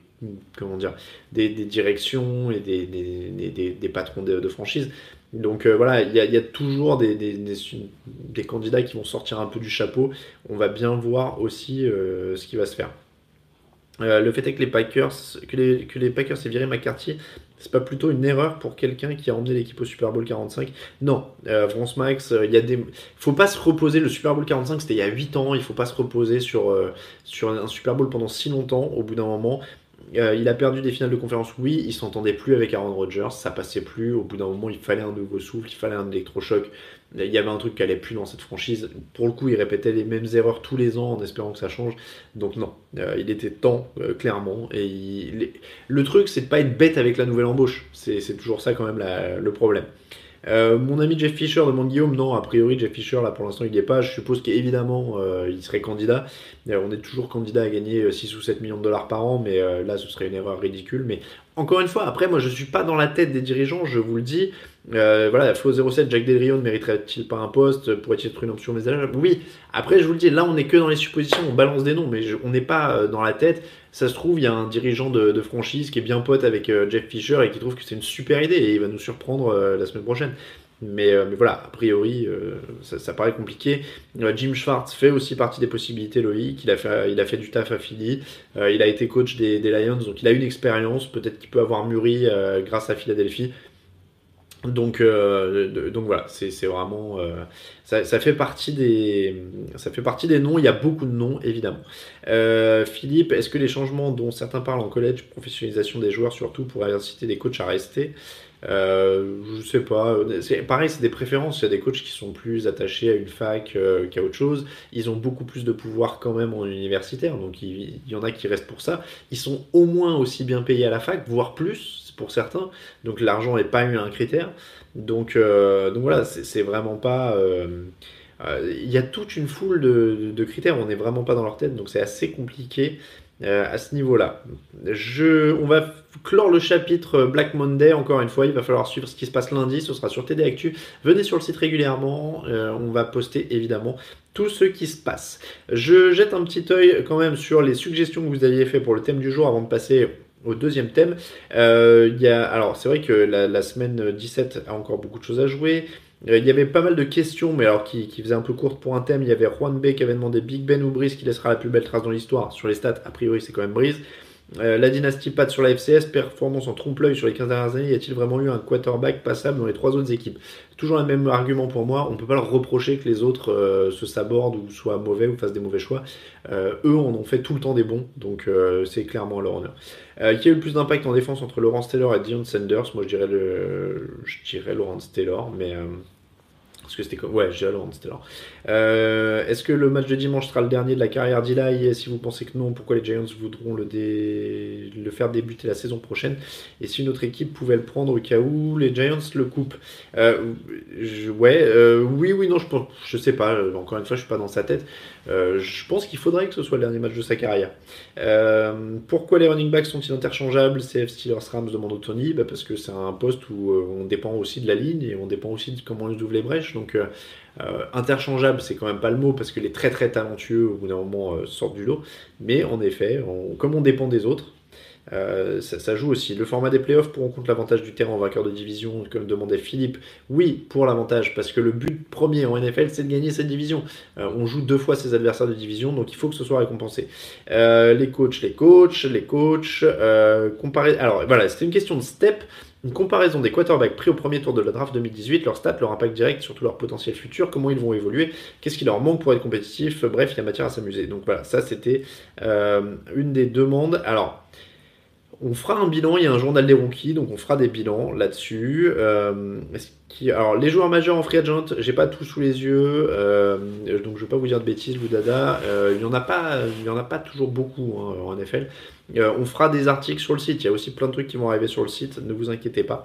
[SPEAKER 4] directions et des patrons de franchise. Donc voilà, il y a toujours des candidats qui vont sortir un peu du chapeau. On va bien voir aussi ce qui va se faire. Le fait est que les Packers aient viré McCarthy, c'est pas plutôt une erreur pour quelqu'un qui a emmené l'équipe au Super Bowl 45? Non, France Max, faut pas se reposer. Le Super Bowl 45, c'était il y a 8 ans. Il faut pas se reposer sur un Super Bowl pendant si longtemps. Au bout d'un moment, il a perdu des finales de conférence. Oui, il s'entendait plus avec Aaron Rodgers, ça passait plus. Au bout d'un moment, il fallait un nouveau souffle, il fallait un électrochoc. Il y avait un truc qui allait plus dans cette franchise. Pour le coup, il répétait les mêmes erreurs tous les ans en espérant que ça change. Donc non, il était temps, clairement. Et le truc, c'est de pas être bête avec la nouvelle embauche. C'est toujours ça quand même le problème. Mon ami Jeff Fisher demande Guillaume, non, a priori Jeff Fisher là pour l'instant il n'y est pas, je suppose qu'évidemment il serait candidat. On est toujours candidat à gagner 6 ou 7 millions de dollars par an, mais là ce serait une erreur ridicule. Mais encore une fois, après moi je suis pas dans la tête des dirigeants, je vous le dis. Voilà, Flo07, Jack Del Rio ne mériterait-il pas un poste? Pourrait-il être une option envisageable? Oui, après je vous le dis, là on est que dans les suppositions, on balance des noms, mais on n'est pas dans la tête. Ça se trouve, il y a un dirigeant de franchise qui est bien pote avec Jeff Fisher et qui trouve que c'est une super idée et il va nous surprendre la semaine prochaine. Mais voilà, a priori, ça paraît compliqué. Jim Schwartz fait aussi partie des possibilités, Loïc. Il a fait du taf à Philly. Il a été coach des Lions, donc il a une expérience. Peut-être qu'il peut avoir mûri grâce à Philadelphie. Donc voilà, c'est vraiment ça fait partie des noms. Il y a beaucoup de noms évidemment. Philippe, est-ce que les changements dont certains parlent en college, professionnalisation des joueurs surtout, pourraient inciter des coachs à rester? Je sais pas. C'est pareil, c'est des préférences. Il y a des coachs qui sont plus attachés à une fac qu'à autre chose. Ils ont beaucoup plus de pouvoir quand même en universitaire, donc il y en a qui restent pour ça. Ils sont au moins aussi bien payés à la fac, voire plus pour certains. Donc l'argent n'est pas un critère. Donc voilà, c'est vraiment pas. Il y a toute une foule de critères. On n'est vraiment pas dans leur tête, donc c'est assez compliqué. À ce niveau-là. On va clore le chapitre Black Monday, encore une fois, il va falloir suivre ce qui se passe lundi, ce sera sur TD Actu. Venez sur le site régulièrement, on va poster évidemment tout ce qui se passe. Je jette un petit œil quand même sur les suggestions que vous aviez fait pour le thème du jour avant de passer au deuxième thème. Alors c'est vrai que la semaine 17 a encore beaucoup de choses à jouer. Il y avait pas mal de questions, mais alors qui faisaient un peu courte pour un thème. Il y avait Juan B qui avait demandé Big Ben ou Breeze qui laissera la plus belle trace dans l'histoire. Sur les stats, a priori, c'est quand même Breeze. La dynastie Pat sur la FCS, performance en trompe-l'œil sur les 15 dernières années. Y a-t-il vraiment eu un quarterback passable dans les 3 autres équipes? Toujours le même argument pour moi. On ne peut pas leur reprocher que les autres se sabordent ou soient mauvais ou fassent des mauvais choix. Eux en ont fait tout le temps des bons, donc c'est clairement à leur honneur. Qui a eu le plus d'impact en défense entre Lawrence Taylor et Deion Sanders? Moi je dirais Lawrence Taylor, mais parce que c'était comme... Ouais, j'ai Lawrence Taylor. Est-ce que le match de dimanche sera le dernier de la carrière d'Eli? Et si vous pensez que non, pourquoi les Giants voudront le faire débuter la saison prochaine? Et si une autre équipe pouvait le prendre au cas où les Giants le coupent? Oui, non, je sais pas. Encore une fois, je suis pas dans sa tête. Je pense qu'il faudrait que ce soit le dernier match de sa carrière. Pourquoi les running backs sont-ils interchangeables? CF Steelers Rams demande au Tony. Parce que c'est un poste où on dépend aussi de la ligne et on dépend aussi de comment ils ouvrent les brèches. Donc interchangeable, c'est quand même pas le mot parce que les très très talentueux au bout d'un moment sortent du lot. Mais en effet, comme on dépend des autres, ça joue aussi. Le format des playoffs pour on compte l'avantage du terrain en vainqueur de division, comme demandait Philippe. Oui, pour l'avantage, parce que le but premier en NFL, c'est de gagner cette division. On joue 2 fois ses adversaires de division, donc il faut que ce soit récompensé. Les coachs. Comparer. Alors voilà, c'était une question de step. Une comparaison des quarterbacks pris au premier tour de la draft 2018, leurs stats, leur impact direct, surtout leur potentiel futur, comment ils vont évoluer, qu'est-ce qui leur manque pour être compétitifs, bref, il y a matière à s'amuser. Donc voilà, ça c'était une des demandes. Alors, on fera un bilan, il y a un journal des rookies, donc on fera des bilans là-dessus. Alors, les joueurs majeurs en free agent, j'ai pas tout sous les yeux, donc je vais pas vous dire de bêtises, Dada. Il y en a pas toujours beaucoup en NFL. On fera des articles sur le site, il y a aussi plein de trucs qui vont arriver sur le site, ne vous inquiétez pas.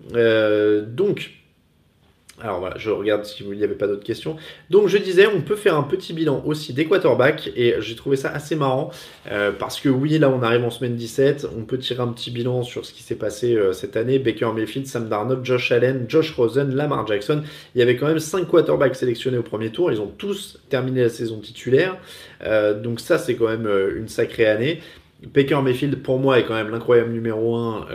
[SPEAKER 4] Alors voilà, je regarde s'il n'y avait pas d'autres questions. Donc je disais, on peut faire un petit bilan aussi des quarterbacks et j'ai trouvé ça assez marrant parce que oui, là on arrive en semaine 17, on peut tirer un petit bilan sur ce qui s'est passé cette année. Baker Mayfield, Sam Darnold, Josh Allen, Josh Rosen, Lamar Jackson. Il y avait quand même 5 quarterbacks sélectionnés au premier tour, ils ont tous terminé la saison titulaire. Donc ça c'est quand même une sacrée année. Baker Mayfield pour moi est quand même l'incroyable numéro 1.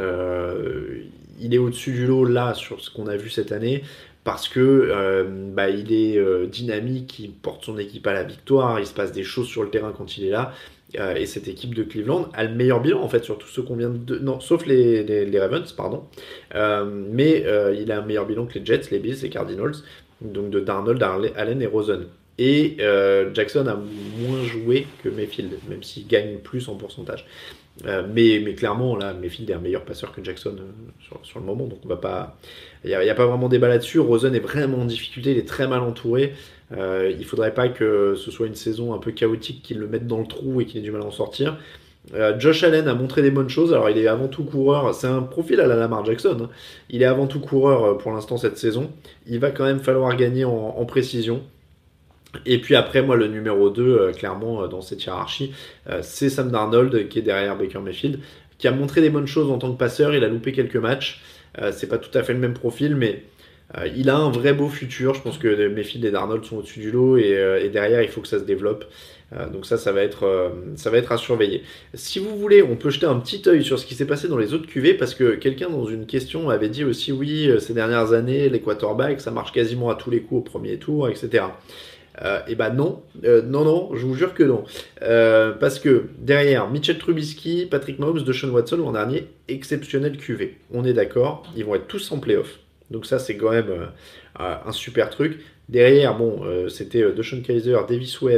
[SPEAKER 4] Il est au-dessus du lot là sur ce qu'on a vu cette année. Parce que il est dynamique, il porte son équipe à la victoire, il se passe des choses sur le terrain quand il est là. Et cette équipe de Cleveland a le meilleur bilan en fait sur tous ceux qu'on vient de... Non, sauf les Ravens, pardon. Mais il a un meilleur bilan que les Jets, les Bills, les Cardinals. Donc de Darnold, Allen et Rosen. Et Jackson a moins joué que Mayfield, même s'il gagne plus en pourcentage. Mais clairement, là, Mayfield est un meilleur passeur que Jackson sur le moment, donc on va pas... Il n'y a pas vraiment débat là-dessus. Rosen est vraiment en difficulté, il est très mal entouré. Il faudrait pas que ce soit une saison un peu chaotique, qu'il le mette dans le trou et qu'il ait du mal à en sortir. Josh Allen a montré des bonnes choses. Alors il est avant tout coureur, c'est un profil à la Lamar Jackson, hein. Il est avant tout coureur pour l'instant cette saison. Il va quand même falloir gagner en précision. Et puis après, moi, le numéro 2, clairement, dans cette hiérarchie, c'est Sam Darnold, qui est derrière Baker Mayfield, qui a montré des bonnes choses en tant que passeur. Il a loupé quelques matchs. C'est pas tout à fait le même profil, mais il a un vrai beau futur. Je pense que Mayfield et Darnold sont au-dessus du lot, et derrière, il faut que ça se développe. Donc ça va être à surveiller. Si vous voulez, on peut jeter un petit œil sur ce qui s'est passé dans les autres QV, parce que quelqu'un dans une question avait dit aussi, oui, ces dernières années, les quarterbacks, ça marche quasiment à tous les coups au premier tour, etc. Et bah non, je vous jure que non. Parce que derrière, Mitchell Trubisky, Patrick Mahomes, Deshaun Watson l'an dernier, exceptionnel QV. On est d'accord, ils vont être tous en playoff. Donc ça, c'est quand même un super truc. Derrière, c'était Deshaun Kaiser, Davis Webb,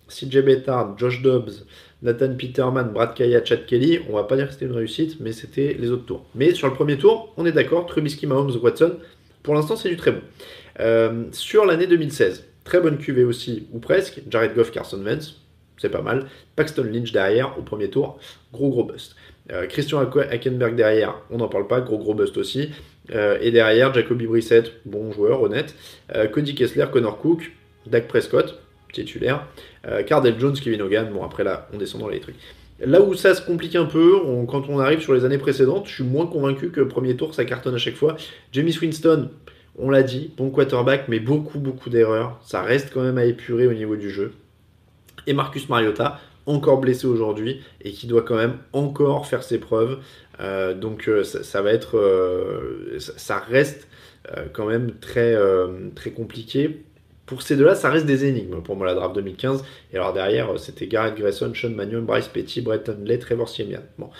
[SPEAKER 4] CJ Beathard, Josh Dobbs, Nathan Peterman, Brad Kaaya, Chad Kelly, on va pas dire que c'était une réussite, mais c'était les autres tours. Mais sur le premier tour, on est d'accord, Trubisky, Mahomes, Watson, pour l'instant c'est du très bon. Sur l'année 2016, très bonne QV aussi, ou presque, Jared Goff, Carson Wentz, c'est pas mal. Paxton Lynch derrière, au premier tour, gros bust. Christian Hackenberg derrière, on n'en parle pas, gros bust aussi. Et derrière, Jacoby Brissett, bon joueur, honnête. Cody Kessler, Connor Cook, Dak Prescott, titulaire. Cardell Jones, Kevin Hogan, bon après là, on descend dans les trucs. Là où ça se complique un peu, quand on arrive sur les années précédentes, je suis moins convaincu que premier tour, ça cartonne à chaque fois. Jameis Winston, on l'a dit, bon quarterback, mais beaucoup d'erreurs. Ça reste quand même à épurer au niveau du jeu. Et Marcus Mariota, encore blessé aujourd'hui, et qui doit quand même encore faire ses preuves. Donc ça va être... ça reste quand même très compliqué. Pour ces deux-là, ça reste des énigmes pour moi, la draft 2015. Et alors derrière, c'était Garrett Grayson, Sean Mannion, Bryce Petty, Brett Hundley, Trevor Siemian. Bon.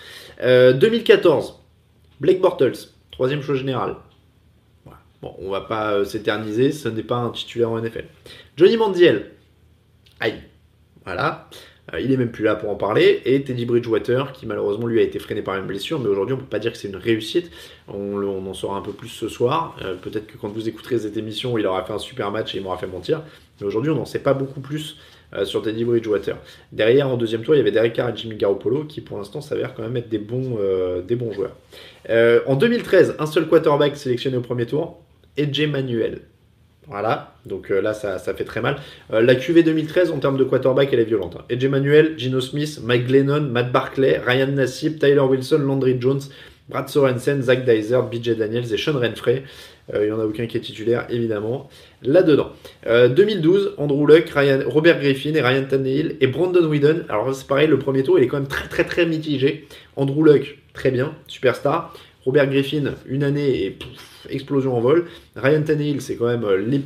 [SPEAKER 4] 2014, Blake Bortles, 3e choix général. Voilà. Bon, on va pas s'éterniser, ce n'est pas un titulaire en NFL. Johnny Manziel, aïe, voilà. Il est même plus là pour en parler. Et Teddy Bridgewater, qui malheureusement lui a été freiné par une blessure, mais aujourd'hui on peut pas dire que c'est une réussite. On en saura un peu plus ce soir. Peut-être que quand vous écouterez cette émission, il aura fait un super match et il m'aura fait mentir. Mais aujourd'hui on n'en sait pas beaucoup plus sur Teddy Bridgewater. Derrière, en deuxième tour, il y avait Derek Carr et Jimmy Garoppolo, qui pour l'instant s'avèrent quand même être des bons joueurs. En 2013, un seul quarterback sélectionné au premier tour, AJ Manuel. Voilà, donc là ça fait très mal. La QV 2013 en termes de quarterback, elle est violente. AJ Manuel, Geno Smith, Mike Glennon, Matt Barkley, Ryan Nassib, Tyler Wilson, Landry Jones, Brad Sorensen, Zach Deiser, BJ Daniels et Sean Renfrey. Il n'y en a aucun qui est titulaire, évidemment, là-dedans. 2012, Andrew Luck, Robert Griffin et Ryan Tannehill et Brandon Whedon. Alors c'est pareil, le premier tour il est quand même très mitigé. Andrew Luck, très bien, superstar. Robert Griffin, une année et explosion en vol. Ryan Tannehill, c'est quand même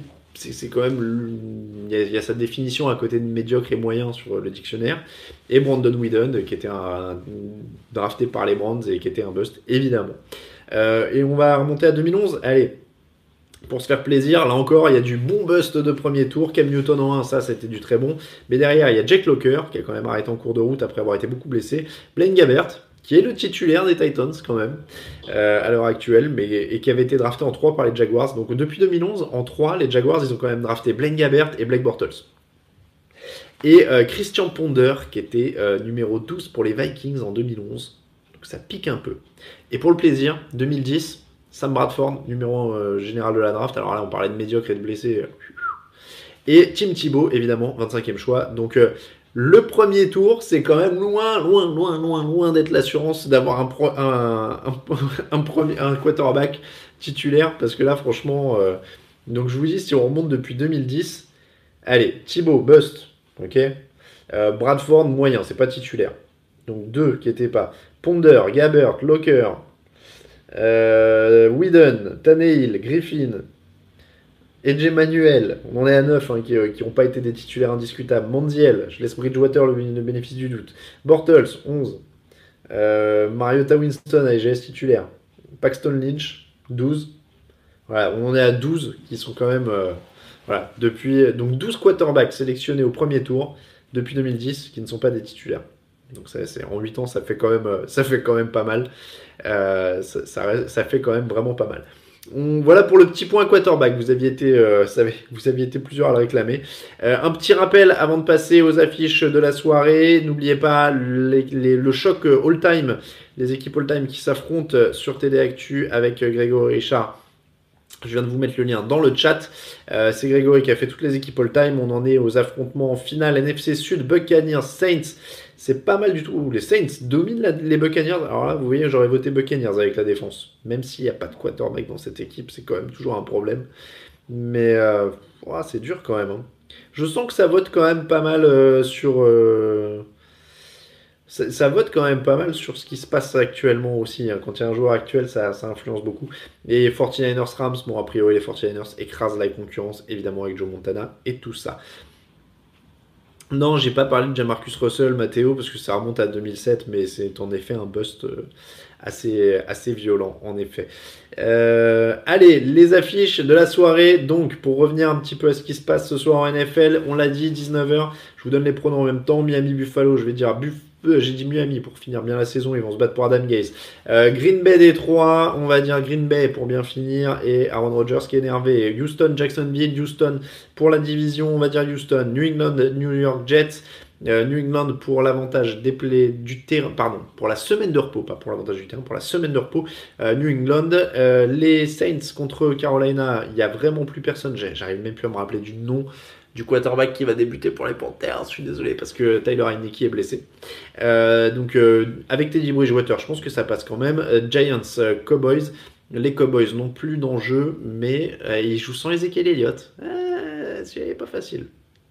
[SPEAKER 4] il y a sa définition à côté de médiocre et moyen sur le dictionnaire. Et Brandon Whedon, qui était un drafté par les Brands et qui était un bust, évidemment. Et on va remonter à 2011. Allez, pour se faire plaisir, là encore, il y a du bon bust de premier tour. Cam Newton en 1, ça, c'était du très bon. Mais derrière, il y a Jake Locker, qui a quand même arrêté en cours de route après avoir été beaucoup blessé. Blaine Gabbert, qui est le titulaire des Titans quand même, à l'heure actuelle, et qui avait été drafté en 3 par les Jaguars. Donc depuis 2011, en 3, les Jaguars, ils ont quand même drafté Blaine Gabbert et Blake Bortles. Et Christian Ponder, qui était numéro 12 pour les Vikings en 2011. Donc ça pique un peu. Et pour le plaisir, 2010, Sam Bradford, numéro général de la draft. Alors là, on parlait de médiocre et de blessés. Et Tim Tebow, évidemment, 25e choix. Donc... le premier tour, c'est quand même loin d'être l'assurance d'avoir un quarterback titulaire, parce que là, franchement, donc je vous dis, si on remonte depuis 2010, allez, Thibaut, bust, ok, Bradford, moyen, c'est pas titulaire, donc 2 qui n'étaient pas, Ponder, Gabbert, Locker, Whedon, Tannehill, Griffin, AJ Manuel, on en est à 9 qui n'ont pas été des titulaires indiscutables. Manziel, je laisse Bridgewater le bénéfice du doute. Bortles, 11. Mariota Winston, AGS titulaire. Paxton Lynch, 12. Voilà, on en est à 12 qui sont quand même... voilà, donc 12 quarterbacks sélectionnés au premier tour depuis 2010 qui ne sont pas des titulaires. Donc en 8 ans, ça fait quand même pas mal. Ça fait quand même vraiment pas mal. Voilà pour le petit point quarterback, vous aviez été plusieurs à le réclamer. Un petit rappel avant de passer aux affiches de la soirée, n'oubliez pas le choc all-time, les équipes all-time qui s'affrontent sur TD Actu avec Grégory Richard. Je viens de vous mettre le lien dans le chat. C'est Grégory qui a fait toutes les équipes all-time. On en est aux affrontements en finale NFC Sud, Buccaneers, Saints. C'est pas mal du tout. Les Saints dominent les Buccaneers. Alors là, vous voyez, j'aurais voté Buccaneers avec la défense. Même s'il n'y a pas de quarterback dans cette équipe, c'est quand même toujours un problème. Mais c'est dur quand même. Hein. Je sens que ça vote quand même pas mal sur... Ça vote quand même pas mal sur ce qui se passe actuellement aussi. Hein. Quand il y a un joueur actuel, ça influence beaucoup. Et 49ers Rams, bon, a priori, les 49ers écrasent la concurrence, évidemment, avec Joe Montana et tout ça. Non, j'ai pas parlé de Jamarcus Russell, Matteo, parce que ça remonte à 2007, mais c'est en effet un bust assez violent en effet. Allez, les affiches de la soirée. Donc, pour revenir un petit peu à ce qui se passe ce soir en NFL, on l'a dit, 19h. Je vous donne les pronoms en même temps. Miami-Buffalo, je vais dire j'ai dit Miami pour finir bien la saison. Ils vont se battre pour Adam Gaze. Green Bay-Détroit, on va dire Green Bay pour bien finir. Et Aaron Rodgers qui est énervé. Houston-Jacksonville, Houston pour la division, on va dire Houston. New England-New York Jets. New England pour l'avantage du terrain, pardon, pour la semaine de repos, pas pour l'avantage du terrain, pour la semaine de repos. New England, les Saints contre Carolina, il y a vraiment plus personne. J'arrive même plus à me rappeler du nom du quarterback qui va débuter pour les Panthers. Je suis désolé parce que Tyler Heinicke est blessé. Donc avec Teddy Bridgewater, je pense que ça passe quand même. Giants, Cowboys. Les Cowboys n'ont plus d'enjeu, mais ils jouent sans Ezekiel Elliott. C'est pas facile.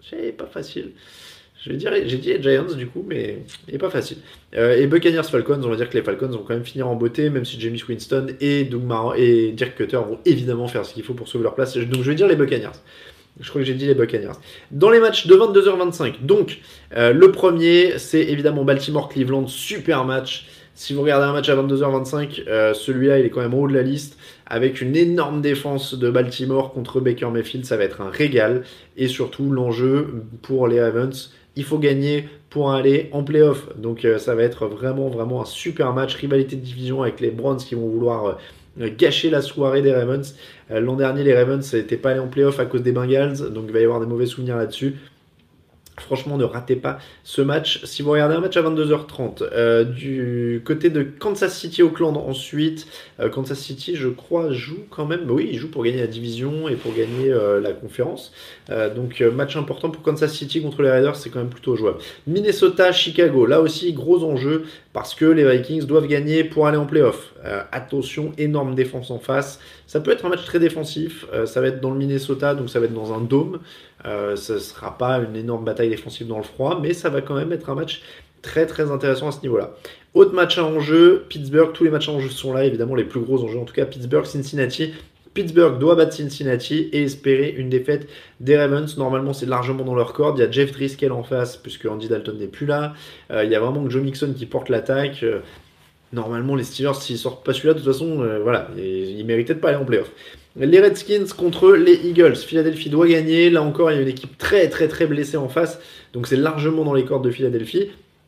[SPEAKER 4] J'ai dit les Giants du coup, mais il n'est pas facile. Et Buccaneers Falcons, on va dire que les Falcons vont quand même finir en beauté, même si Jameis Winston et Doug Martin et Dirk Cutter vont évidemment faire ce qu'il faut pour sauver leur place. Donc je vais dire les Buccaneers. Je crois que j'ai dit les Buccaneers. Dans les matchs de 22h25, donc le premier, c'est évidemment Baltimore-Cleveland, super match. Si vous regardez un match à 22h25, celui-là, il est quand même en haut de la liste. Avec une énorme défense de Baltimore contre Baker Mayfield, ça va être un régal. Et surtout, l'enjeu pour les Ravens, il faut gagner pour aller en playoff. Donc ça va être vraiment un super match. Rivalité de division avec les Browns qui vont vouloir gâcher la soirée des Ravens. L'an dernier, les Ravens n'étaient pas allés en playoff à cause des Bengals. Donc il va y avoir des mauvais souvenirs là-dessus. Franchement, ne ratez pas ce match. Si vous regardez un match à 22h30, du côté de Kansas City-Oakland ensuite, Kansas City, je crois, joue quand même. Oui, il joue pour gagner la division et pour gagner la conférence. Donc, match important pour Kansas City contre les Raiders, c'est quand même plutôt jouable. Minnesota-Chicago, là aussi, gros enjeu parce que les Vikings doivent gagner pour aller en playoff. Attention, énorme défense en face. Ça peut être un match très défensif. Ça va être dans le Minnesota, donc ça va être dans un dôme. Ce ne sera pas une énorme bataille défensive dans le froid, mais ça va quand même être un match très intéressant à ce niveau-là. Autre match à enjeu, Pittsburgh, tous les matchs à enjeu sont là, évidemment les plus gros enjeux, en tout cas Pittsburgh-Cincinnati. Pittsburgh doit battre Cincinnati et espérer une défaite des Ravens. Normalement, c'est largement dans leur corde. Il y a Jeff Driscoll en face, puisque Andy Dalton n'est plus là. Il y a vraiment que Joe Mixon qui porte l'attaque. Normalement, les Steelers, s'ils sortent pas celui-là, de toute façon, voilà, ils méritaient de pas aller en playoff. Les Redskins contre les Eagles. Philadelphie doit gagner. Là encore, il y a une équipe très blessée en face. Donc c'est largement dans les cordes de Philadelphie.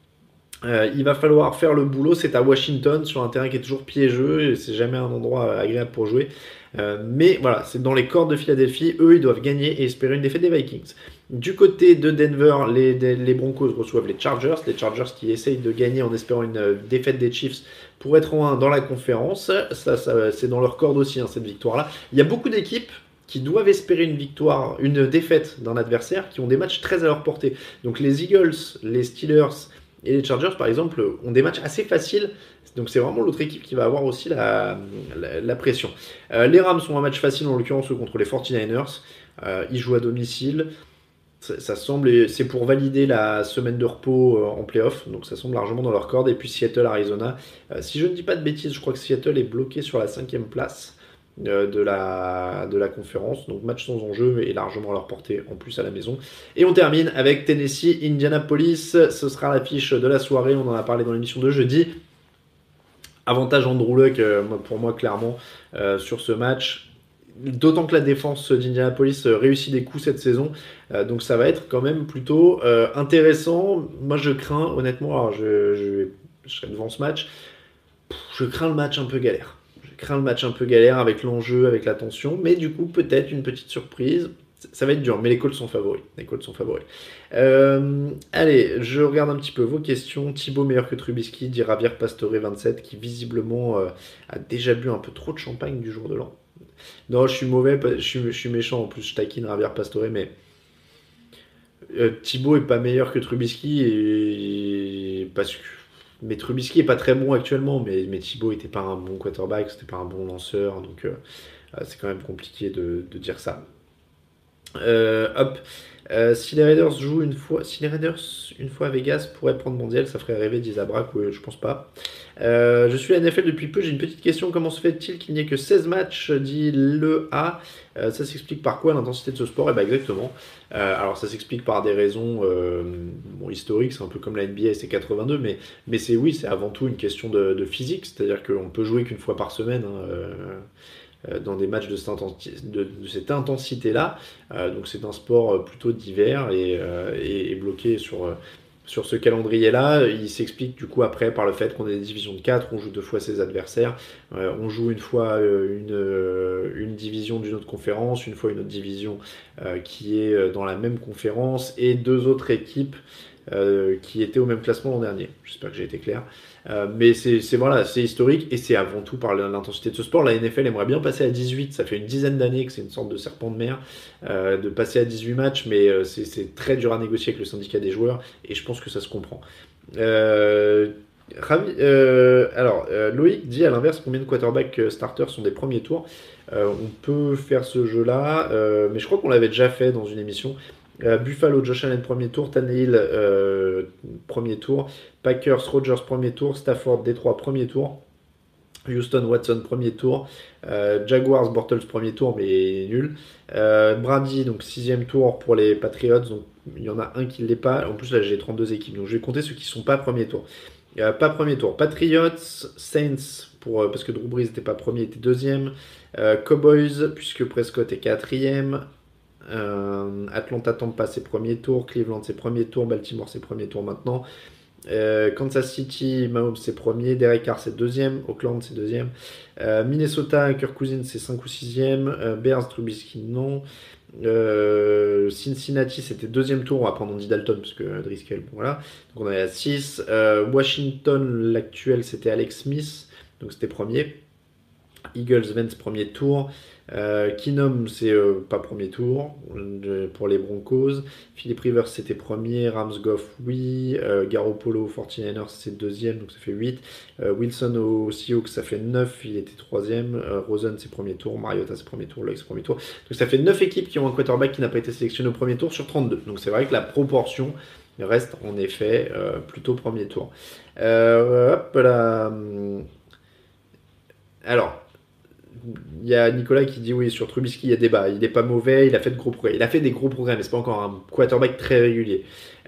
[SPEAKER 4] Il va falloir faire le boulot. C'est à Washington, sur un terrain qui est toujours piégeux. C'est jamais un endroit agréable pour jouer. Mais voilà, c'est dans les cordes de Philadelphie. Eux, ils doivent gagner et espérer une défaite des Vikings. Du côté de Denver, les Broncos reçoivent les Chargers. Les Chargers qui essayent de gagner en espérant une défaite des Chiefs pour être en 1 dans la conférence. Ça c'est dans leur corde aussi, cette victoire-là. Il y a beaucoup d'équipes qui doivent espérer une défaite d'un adversaire, qui ont des matchs très à leur portée. Donc les Eagles, les Steelers et les Chargers, par exemple, ont des matchs assez faciles. Donc c'est vraiment l'autre équipe qui va avoir aussi la pression. Les Rams ont un match facile, en l'occurrence contre les 49ers. Ils jouent à domicile. Ça semble, c'est pour valider la semaine de repos en playoff, donc ça semble largement dans leur corde. Et puis Seattle, Arizona. Si je ne dis pas de bêtises, je crois que Seattle est bloqué sur la 5e place de la conférence, donc match sans enjeu et largement à leur portée en plus à la maison. Et on termine avec Tennessee, Indianapolis. Ce sera l'affiche de la soirée, on en a parlé dans l'émission de jeudi. Avantage Andrew Luck pour moi clairement sur ce match. D'autant que la défense d'Indianapolis réussit des coups cette saison. Donc ça va être quand même plutôt intéressant. Moi je crains, honnêtement, alors je serai devant ce match, je crains le match un peu galère. Avec l'enjeu, avec la tension. Mais du coup, peut-être une petite surprise. Ça va être dur, mais les Colts sont favoris. Allez, je regarde un petit peu vos questions. Thibaut meilleur que Trubisky, dit Javier Pastore 27, qui visiblement a déjà bu un peu trop de champagne du jour de l'an. Non, je suis mauvais, je suis méchant, en plus je taquine Javier Pastore, mais Thibaut est pas meilleur que Trubisky, mais Trubisky est pas très bon actuellement, mais Thibaut était pas un bon quarterback, c'était pas un bon lanceur, donc c'est quand même compliqué de dire ça. Si les Raiders jouent une fois, si les Raiders une fois à Vegas pourraient prendre mondial, ça ferait rêver d'Isabrak, oui, je pense pas. Je suis à la NFL depuis peu, j'ai une petite question, comment se fait-il qu'il n'y ait que 16 matchs, dit le A. Ça s'explique par quoi l'intensité de ce sport? Eh ben exactement. Alors ça s'explique par des raisons historiques, c'est un peu comme la NBA et c'est 82, mais c'est oui, c'est avant tout une question de physique, c'est-à-dire qu'on peut jouer qu'une fois par semaine. Dans des matchs de cette intensité-là. Donc c'est un sport plutôt d'hiver et bloqué sur ce calendrier-là. Il s'explique du coup après par le fait qu'on est des divisions de 4, on joue 2 fois ses adversaires, on joue une fois une division d'une autre conférence, une fois une autre division qui est dans la même conférence, et 2 autres équipes qui étaient au même classement l'an dernier. J'espère que j'ai été clair. Mais c'est historique et c'est avant tout par l'intensité de ce sport. La NFL aimerait bien passer à 18, ça fait une dizaine d'années que c'est une sorte de serpent de mer de passer à 18 matchs, mais c'est très dur à négocier avec le syndicat des joueurs et je pense que ça se comprend. Loïc dit à l'inverse combien de quarterbacks starters sont des premiers tours. On peut faire ce jeu-là, mais je crois qu'on l'avait déjà fait dans une émission. Buffalo, Josh Allen premier tour, Tannehill premier tour, Packers, Rodgers premier tour, Stafford, Détroit premier tour, Houston, Watson premier tour, Jaguars, Bortles premier tour mais nul, Brady donc 6e tour pour les Patriots, donc il y en a un qui ne l'est pas, en plus là j'ai 32 équipes donc je vais compter ceux qui ne sont pas premier tour. Pas premier tour, Patriots, Saints parce que Drew Brees n'était pas premier, était 2e, Cowboys puisque Prescott est 4e, Atlanta, Tampa c'est premier tour, Cleveland c'est premier tour, Baltimore c'est premier tour maintenant, Kansas City, Mahomes c'est premier, Derek Carr c'est 2e, Oakland c'est 2e, Minnesota, Kirk Cousins c'est 5 ou 6e, Bears, Trubisky non, Cincinnati c'était 2e tour, on va prendre Andy Dalton parce que Driscoll, bon, voilà, donc on est à 6, Washington l'actuel c'était Alex Smith, donc c'était premier, Eagles, Vance premier tour, Keenum c'est pas premier tour pour les Broncos, Philip Rivers c'était premier, Rams, Goff oui, Garoppolo 49ers c'est 2e donc ça fait 8, Wilson au Seahawks ça fait 9, il était 3e, Rosen c'est premier tour, Mariota c'est premier tour, Lux premier tour, donc ça fait 9 équipes qui ont un quarterback qui n'a pas été sélectionné au premier tour sur 32, donc c'est vrai que la proportion reste en effet plutôt premier tour. Hop là. Alors il y a Nicolas qui dit oui sur Trubisky il y a débat, il n'est pas mauvais, il a fait des gros progrès mais c'est pas encore un quarterback très régulier.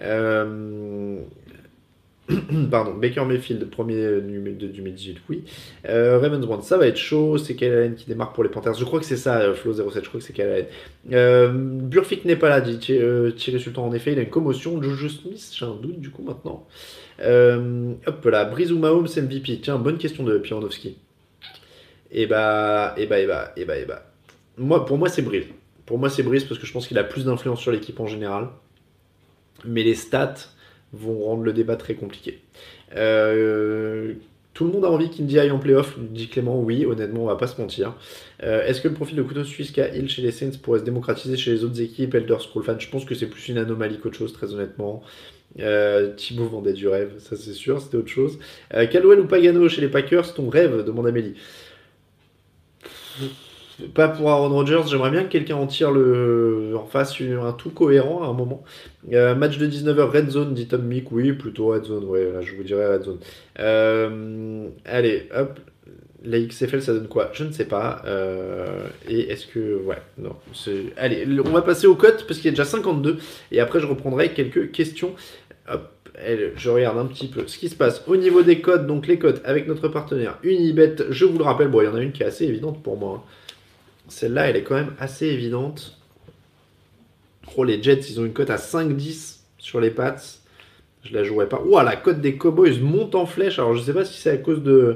[SPEAKER 4] Pardon, Baker Mayfield premier du 2018 oui, Ravensbrand ça va être chaud, c'est Kyle Allen qui démarre pour les Panthers, je crois que c'est ça, Flo07, je crois que c'est Kyle Allen. Burfict n'est pas là, dit Thierry Sultan, en effet il a une commotion. Juju Smith j'ai un doute du coup maintenant. Hop là, Brees ou Mahomes MVP, tiens bonne question de Pianovski. Pour moi c'est Brees. Pour moi c'est Brees parce que je pense qu'il a plus d'influence sur l'équipe en général. Mais les stats vont rendre le débat très compliqué. Tout le monde a envie qu'Indy aille en playoff, dit Clément. Oui, honnêtement, on va pas se mentir. Est-ce que le profil de couteau suisse qu'a Hill chez les Saints pourrait se démocratiser chez les autres équipes, Elder Scroll fan? Je pense que c'est plus une anomalie qu'autre chose, très honnêtement. Thibaut vendait du rêve, ça c'est sûr, c'était autre chose. Caldwell ou Pagano chez les Packers, ton rêve? Demande Amélie. Pas pour Aaron Rodgers, j'aimerais bien que quelqu'un en fasse un tout cohérent à un moment. Match de 19h, Red Zone, dit Tom Mick, oui, plutôt Red Zone, ouais, là, je vous dirais Red Zone. Allez, hop, la XFL ça donne quoi? Je ne sais pas. Et est-ce que... Ouais, non. Allez, on va passer aux cotes parce qu'il y a déjà 52 et après je reprendrai quelques questions. Hop. Je regarde un petit peu ce qui se passe au niveau des cotes, donc les cotes avec notre partenaire Unibet, je vous le rappelle, bon il y en a une qui est assez évidente pour moi, celle-là elle est quand même assez évidente. Oh les Jets ils ont une cote à 5-10 sur les Pats, je la jouerai pas. Ouah la cote des Cowboys monte en flèche, alors je sais pas si c'est à cause de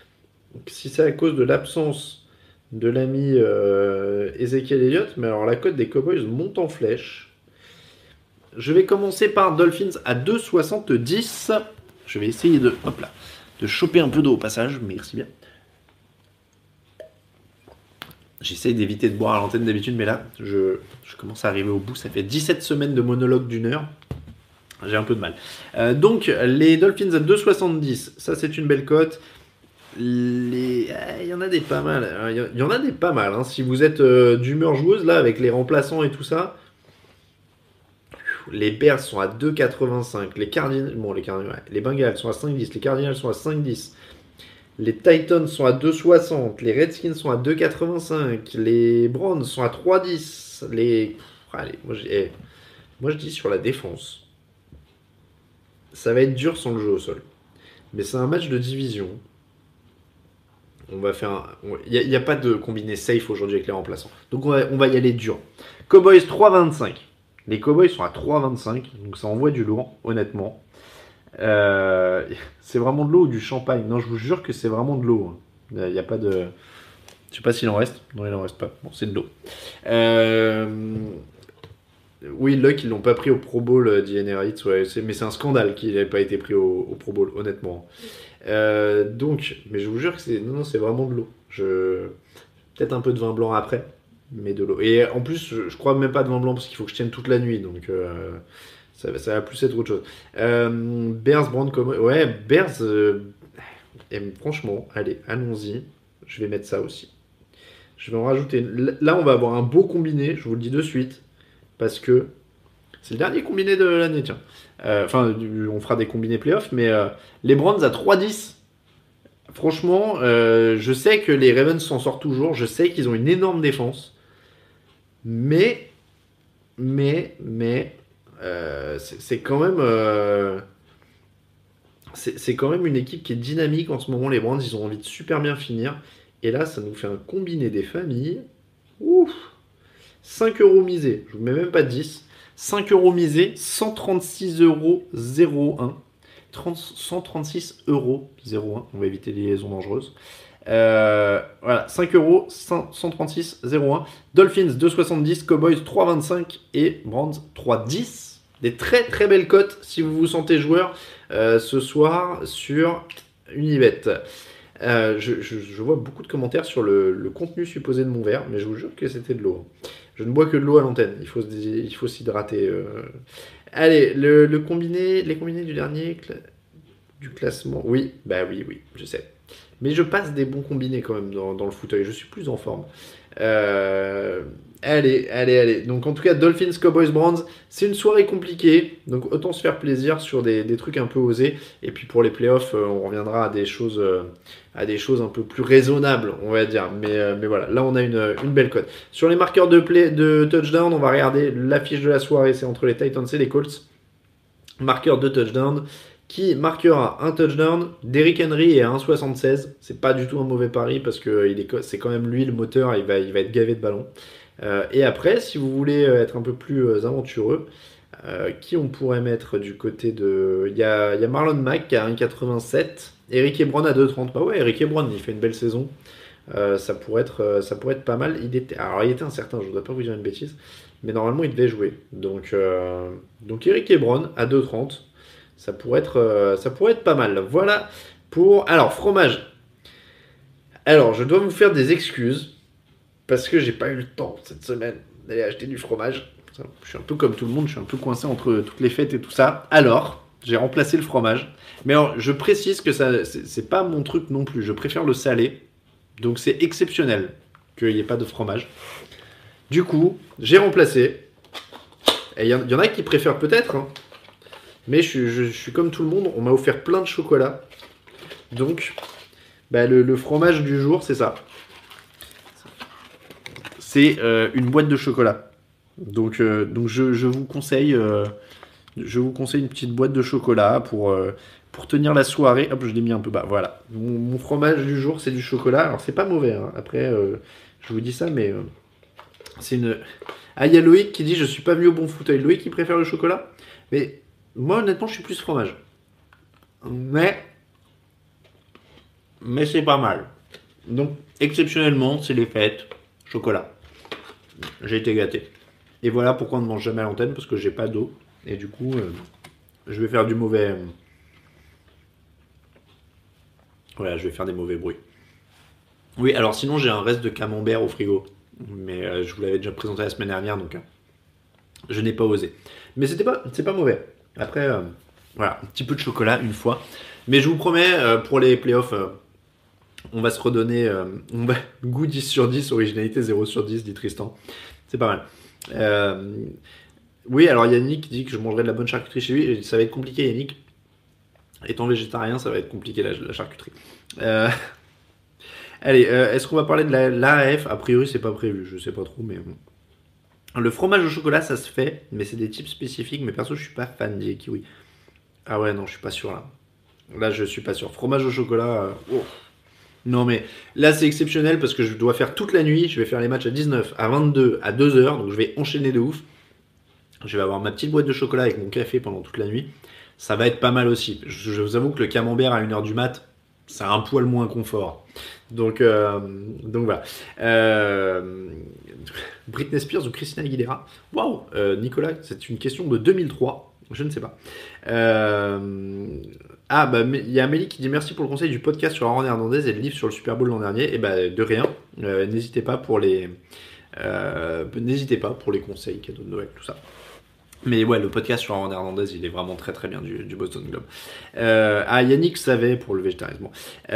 [SPEAKER 4] l'absence de l'ami Ezekiel Elliott, mais alors la cote des Cowboys monte en flèche. Je vais commencer par Dolphins à 2,70. Je vais essayer de choper un peu d'eau au passage. Merci bien. J'essaye d'éviter de boire à l'antenne d'habitude, mais là, je commence à arriver au bout. Ça fait 17 semaines de monologue d'1 heure. J'ai un peu de mal. Donc, les Dolphins à 2,70. Ça, c'est une belle cote. Il y en a des pas mal. Il y en a des pas mal. Hein. Si vous êtes d'humeur joueuse, là, avec les remplaçants et tout ça... Les Bears sont à 2,85. Les Bengals sont à 5,10. Les Cardinals sont à 5,10. Les Titans sont à 2,60. Les Redskins sont à 2,85. Les Browns sont à 3,10. Allez, moi je dis sur la défense. Ça va être dur sans le jeu au sol. Mais c'est un match de division. On va faire il n'y a pas de combiné safe aujourd'hui avec les remplaçants. Donc on va y aller dur. Cowboys 3,25. Les Cowboys sont à 3,25. Donc ça envoie du lourd, honnêtement. C'est vraiment de l'eau ou du champagne? Non, je vous jure que c'est vraiment de l'eau. Il n'y a pas de... Je sais pas s'il en reste. Non, il en reste pas. Bon, c'est de l'eau. Oui, Luck, ils l'ont pas pris au Pro Bowl d'Ian-Eritz, ouais, mais c'est un scandale qu'il n'ait pas été pris au Pro Bowl, honnêtement. Donc, mais je vous jure que c'est vraiment de l'eau. Peut-être un peu de vin blanc après, mais de l'eau. Et en plus, je crois même pas de vin blanc parce qu'il faut que je tienne toute la nuit, donc ça va plus être autre chose. Bears, Browns, ouais, Bears. Franchement, allez, allons-y. Je vais mettre ça aussi. Je vais en rajouter. Là, on va avoir un beau combiné, je vous le dis de suite. Parce que c'est le dernier combiné de l'année, tiens. On fera des combinés playoffs, mais les Browns à 3-10. Franchement, je sais que les Ravens s'en sortent toujours. Je sais qu'ils ont une énorme défense. Mais c'est quand même... c'est quand même une équipe qui est dynamique en ce moment. Les Browns, ils ont envie de super bien finir. Et là, ça nous fait un combiné des familles. Ouf! 5 € misés, je vous mets même pas 10. 5 € misés, 136,01 €. 136,01 €. On va éviter les liaisons dangereuses. Voilà, 5 €, 136,01 €. Dolphins 2,70, Cowboys 3,25 et Browns 3,10. Des très très belles cotes si vous vous sentez joueur ce soir sur Unibet. Je vois beaucoup de commentaires sur le contenu supposé de mon verre, mais je vous jure que c'était de l'eau. Je ne bois que de l'eau à l'antenne, il faut s'hydrater. Allez, les combinés du dernier du classement. Oui, je sais. Mais je passe des bons combinés quand même dans le fauteuil, je suis plus en forme. Allez. Donc en tout cas, Dolphins, Cowboys, Browns, c'est une soirée compliquée. Donc autant se faire plaisir sur des trucs un peu osés. Et puis pour les playoffs, on reviendra à des choses un peu plus raisonnables, on va dire. Mais voilà, là on a une belle cote. Sur les marqueurs de touchdown, on va regarder l'affiche de la soirée. C'est entre les Titans et les Colts. Marqueur de touchdown. Qui marquera un touchdown? Derrick Henry est à 1,76. C'est pas du tout un mauvais pari parce que c'est quand même lui le moteur. Il va être gavé de ballons. Et après, si vous voulez être un peu plus aventureux, qui on pourrait mettre du côté de... Il y a Marlon Mack qui a 1,87. Eric Ebron à 2,30. Bah ouais, Eric Ebron, il fait une belle saison. Ça pourrait être pas mal. Il était incertain, je ne voudrais pas vous dire une bêtise. Mais normalement, il devait jouer. Donc Eric Ebron à 2,30. Ça pourrait être pas mal. Voilà pour... Alors, fromage. Alors, je dois vous faire des excuses parce que j'ai pas eu le temps cette semaine d'aller acheter du fromage. Je suis un peu comme tout le monde, je suis un peu coincé entre toutes les fêtes et tout ça. Alors, j'ai remplacé le fromage. Mais alors, je précise que ça, c'est pas mon truc non plus. Je préfère le salé. Donc, c'est exceptionnel qu'il n'y ait pas de fromage. Du coup, j'ai remplacé. Et il y en a qui préfèrent peut-être, hein. Mais je suis comme tout le monde, on m'a offert plein de chocolat. Donc, le fromage du jour, c'est ça. C'est une boîte de chocolat. Donc je vous conseille une petite boîte de chocolat pour tenir la soirée. Hop, je l'ai mis un peu bas. Voilà. Mon fromage du jour, c'est du chocolat. Alors, c'est pas mauvais, hein. Après, je vous dis ça, mais c'est une... Ah, il y a Loïc qui dit « Je suis pas venu au bon fauteuil ». Loïc, qui préfère le chocolat. Mais... moi, honnêtement, je suis plus fromage. Mais c'est pas mal. Donc, exceptionnellement, c'est les fêtes. Chocolat. J'ai été gâté. Et voilà pourquoi on ne mange jamais à l'antenne, parce que j'ai pas d'eau. Et du coup, je vais faire du mauvais... Voilà, je vais faire des mauvais bruits. Oui, alors sinon, j'ai un reste de camembert au frigo. Mais je vous l'avais déjà présenté la semaine dernière, donc je n'ai pas osé. Mais c'est pas mauvais. Après, voilà, un petit peu de chocolat une fois. Mais je vous promets, pour les playoffs, on va se redonner goût 10 sur 10, originalité 0 sur 10, dit Tristan. C'est pas mal. Oui, alors Yannick dit que je mangerai de la bonne charcuterie chez lui. Ça va être compliqué, Yannick. Étant végétarien, ça va être compliqué la charcuterie. Allez, est-ce qu'on va parler de l'AAF? A priori, c'est pas prévu. Je sais pas trop, mais... Le fromage au chocolat, ça se fait, mais c'est des types spécifiques. Mais perso, je suis pas fan des kiwis. Ah ouais, non, je suis pas sûr, là. Là, je suis pas sûr. Fromage au chocolat... Non, mais là, c'est exceptionnel parce que je dois faire toute la nuit. Je vais faire les matchs à 19, à 22, à 2h. Donc, je vais enchaîner de ouf. Je vais avoir ma petite boîte de chocolat avec mon café pendant toute la nuit. Ça va être pas mal aussi. Je vous avoue que le camembert à 1h du mat, c'est un poil moins confort. Donc voilà. Britney Spears ou Christina Aguilera? Waouh, Nicolas, c'est une question de 2003. Je ne sais pas. Il y a Amélie qui dit merci pour le conseil du podcast sur Aaron Hernandez et le livre sur le Super Bowl l'an dernier. Et de rien. N'hésitez pas pour les conseils, cadeaux de Noël, tout ça. Mais ouais, le podcast sur Aaron Hernandez, il est vraiment très très bien du Boston Globe. Yannick savait pour le végétarisme.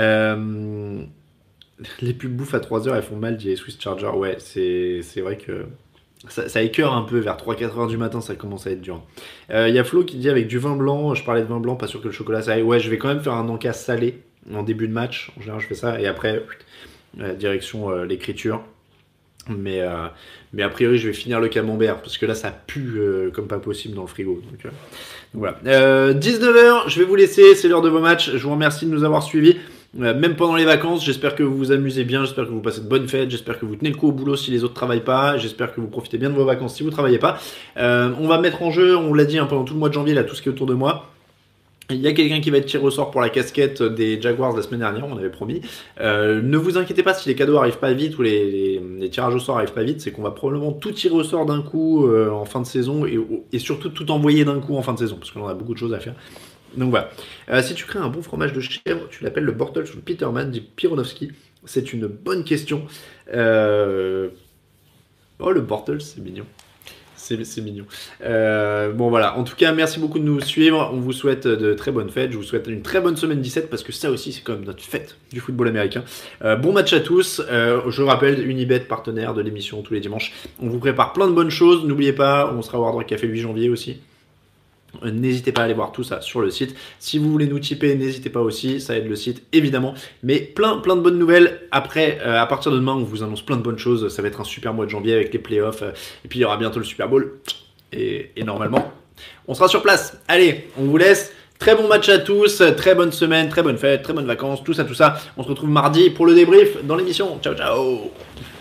[SPEAKER 4] Les pubs bouffe à 3h, elles font mal, dit Swiss Charger. Ouais, c'est vrai que ça écœure un peu vers 3-4 heures du matin, ça commence à être dur. Il y a Flo qui dit avec du vin blanc, je parlais de vin blanc, pas sûr que le chocolat ça aille. Ouais, je vais quand même faire un encas salé en début de match. En général, je fais ça. Et après, direction l'écriture. Mais a priori, je vais finir le camembert parce que là, ça pue comme pas possible dans le frigo. Donc voilà. 19h, je vais vous laisser. C'est l'heure de vos matchs. Je vous remercie de nous avoir suivis. Même pendant les vacances, j'espère que vous vous amusez bien, j'espère que vous passez de bonnes fêtes, j'espère que vous tenez le coup au boulot si les autres travaillent pas, j'espère que vous profitez bien de vos vacances si vous travaillez pas. On va mettre en jeu, on l'a dit pendant tout le mois de janvier, là, tout ce qui est autour de moi. Il y a quelqu'un qui va être tiré au sort pour la casquette des Jaguars la semaine dernière, on avait promis. Ne vous inquiétez pas si les cadeaux arrivent pas vite ou les tirages au sort arrivent pas vite, c'est qu'on va probablement tout tirer au sort d'un coup en fin de saison et surtout tout envoyer d'un coup en fin de saison, parce qu'on a beaucoup de choses à faire. Donc voilà. Si tu crées un bon fromage de chèvre, tu l'appelles le Bortles ou le Peterman, dit Pironovski. C'est une bonne question. Oh, le Bortles, c'est mignon. C'est mignon. Bon voilà, en tout cas, merci beaucoup de nous suivre. On vous souhaite de très bonnes fêtes. Je vous souhaite une très bonne semaine 17 parce que ça aussi, c'est quand même notre fête du football américain. Bon match à tous. Je rappelle, Unibet, partenaire de l'émission tous les dimanches. On vous prépare plein de bonnes choses. N'oubliez pas, on sera au Hard Rock Café le 8 janvier aussi. N'hésitez pas à aller voir tout ça sur le site. Si vous voulez nous tiper, n'hésitez pas aussi, ça aide le site évidemment. Mais plein de bonnes nouvelles. Après, à partir de demain, on vous annonce plein de bonnes choses. Ça va être un super mois de janvier avec les playoffs. Et puis il y aura bientôt le Super Bowl. Et normalement, on sera sur place. Allez, on vous laisse. Très bon match à tous, très bonne semaine, très bonne fête, très bonnes vacances, tout ça. On se retrouve mardi pour le débrief dans l'émission. Ciao, ciao.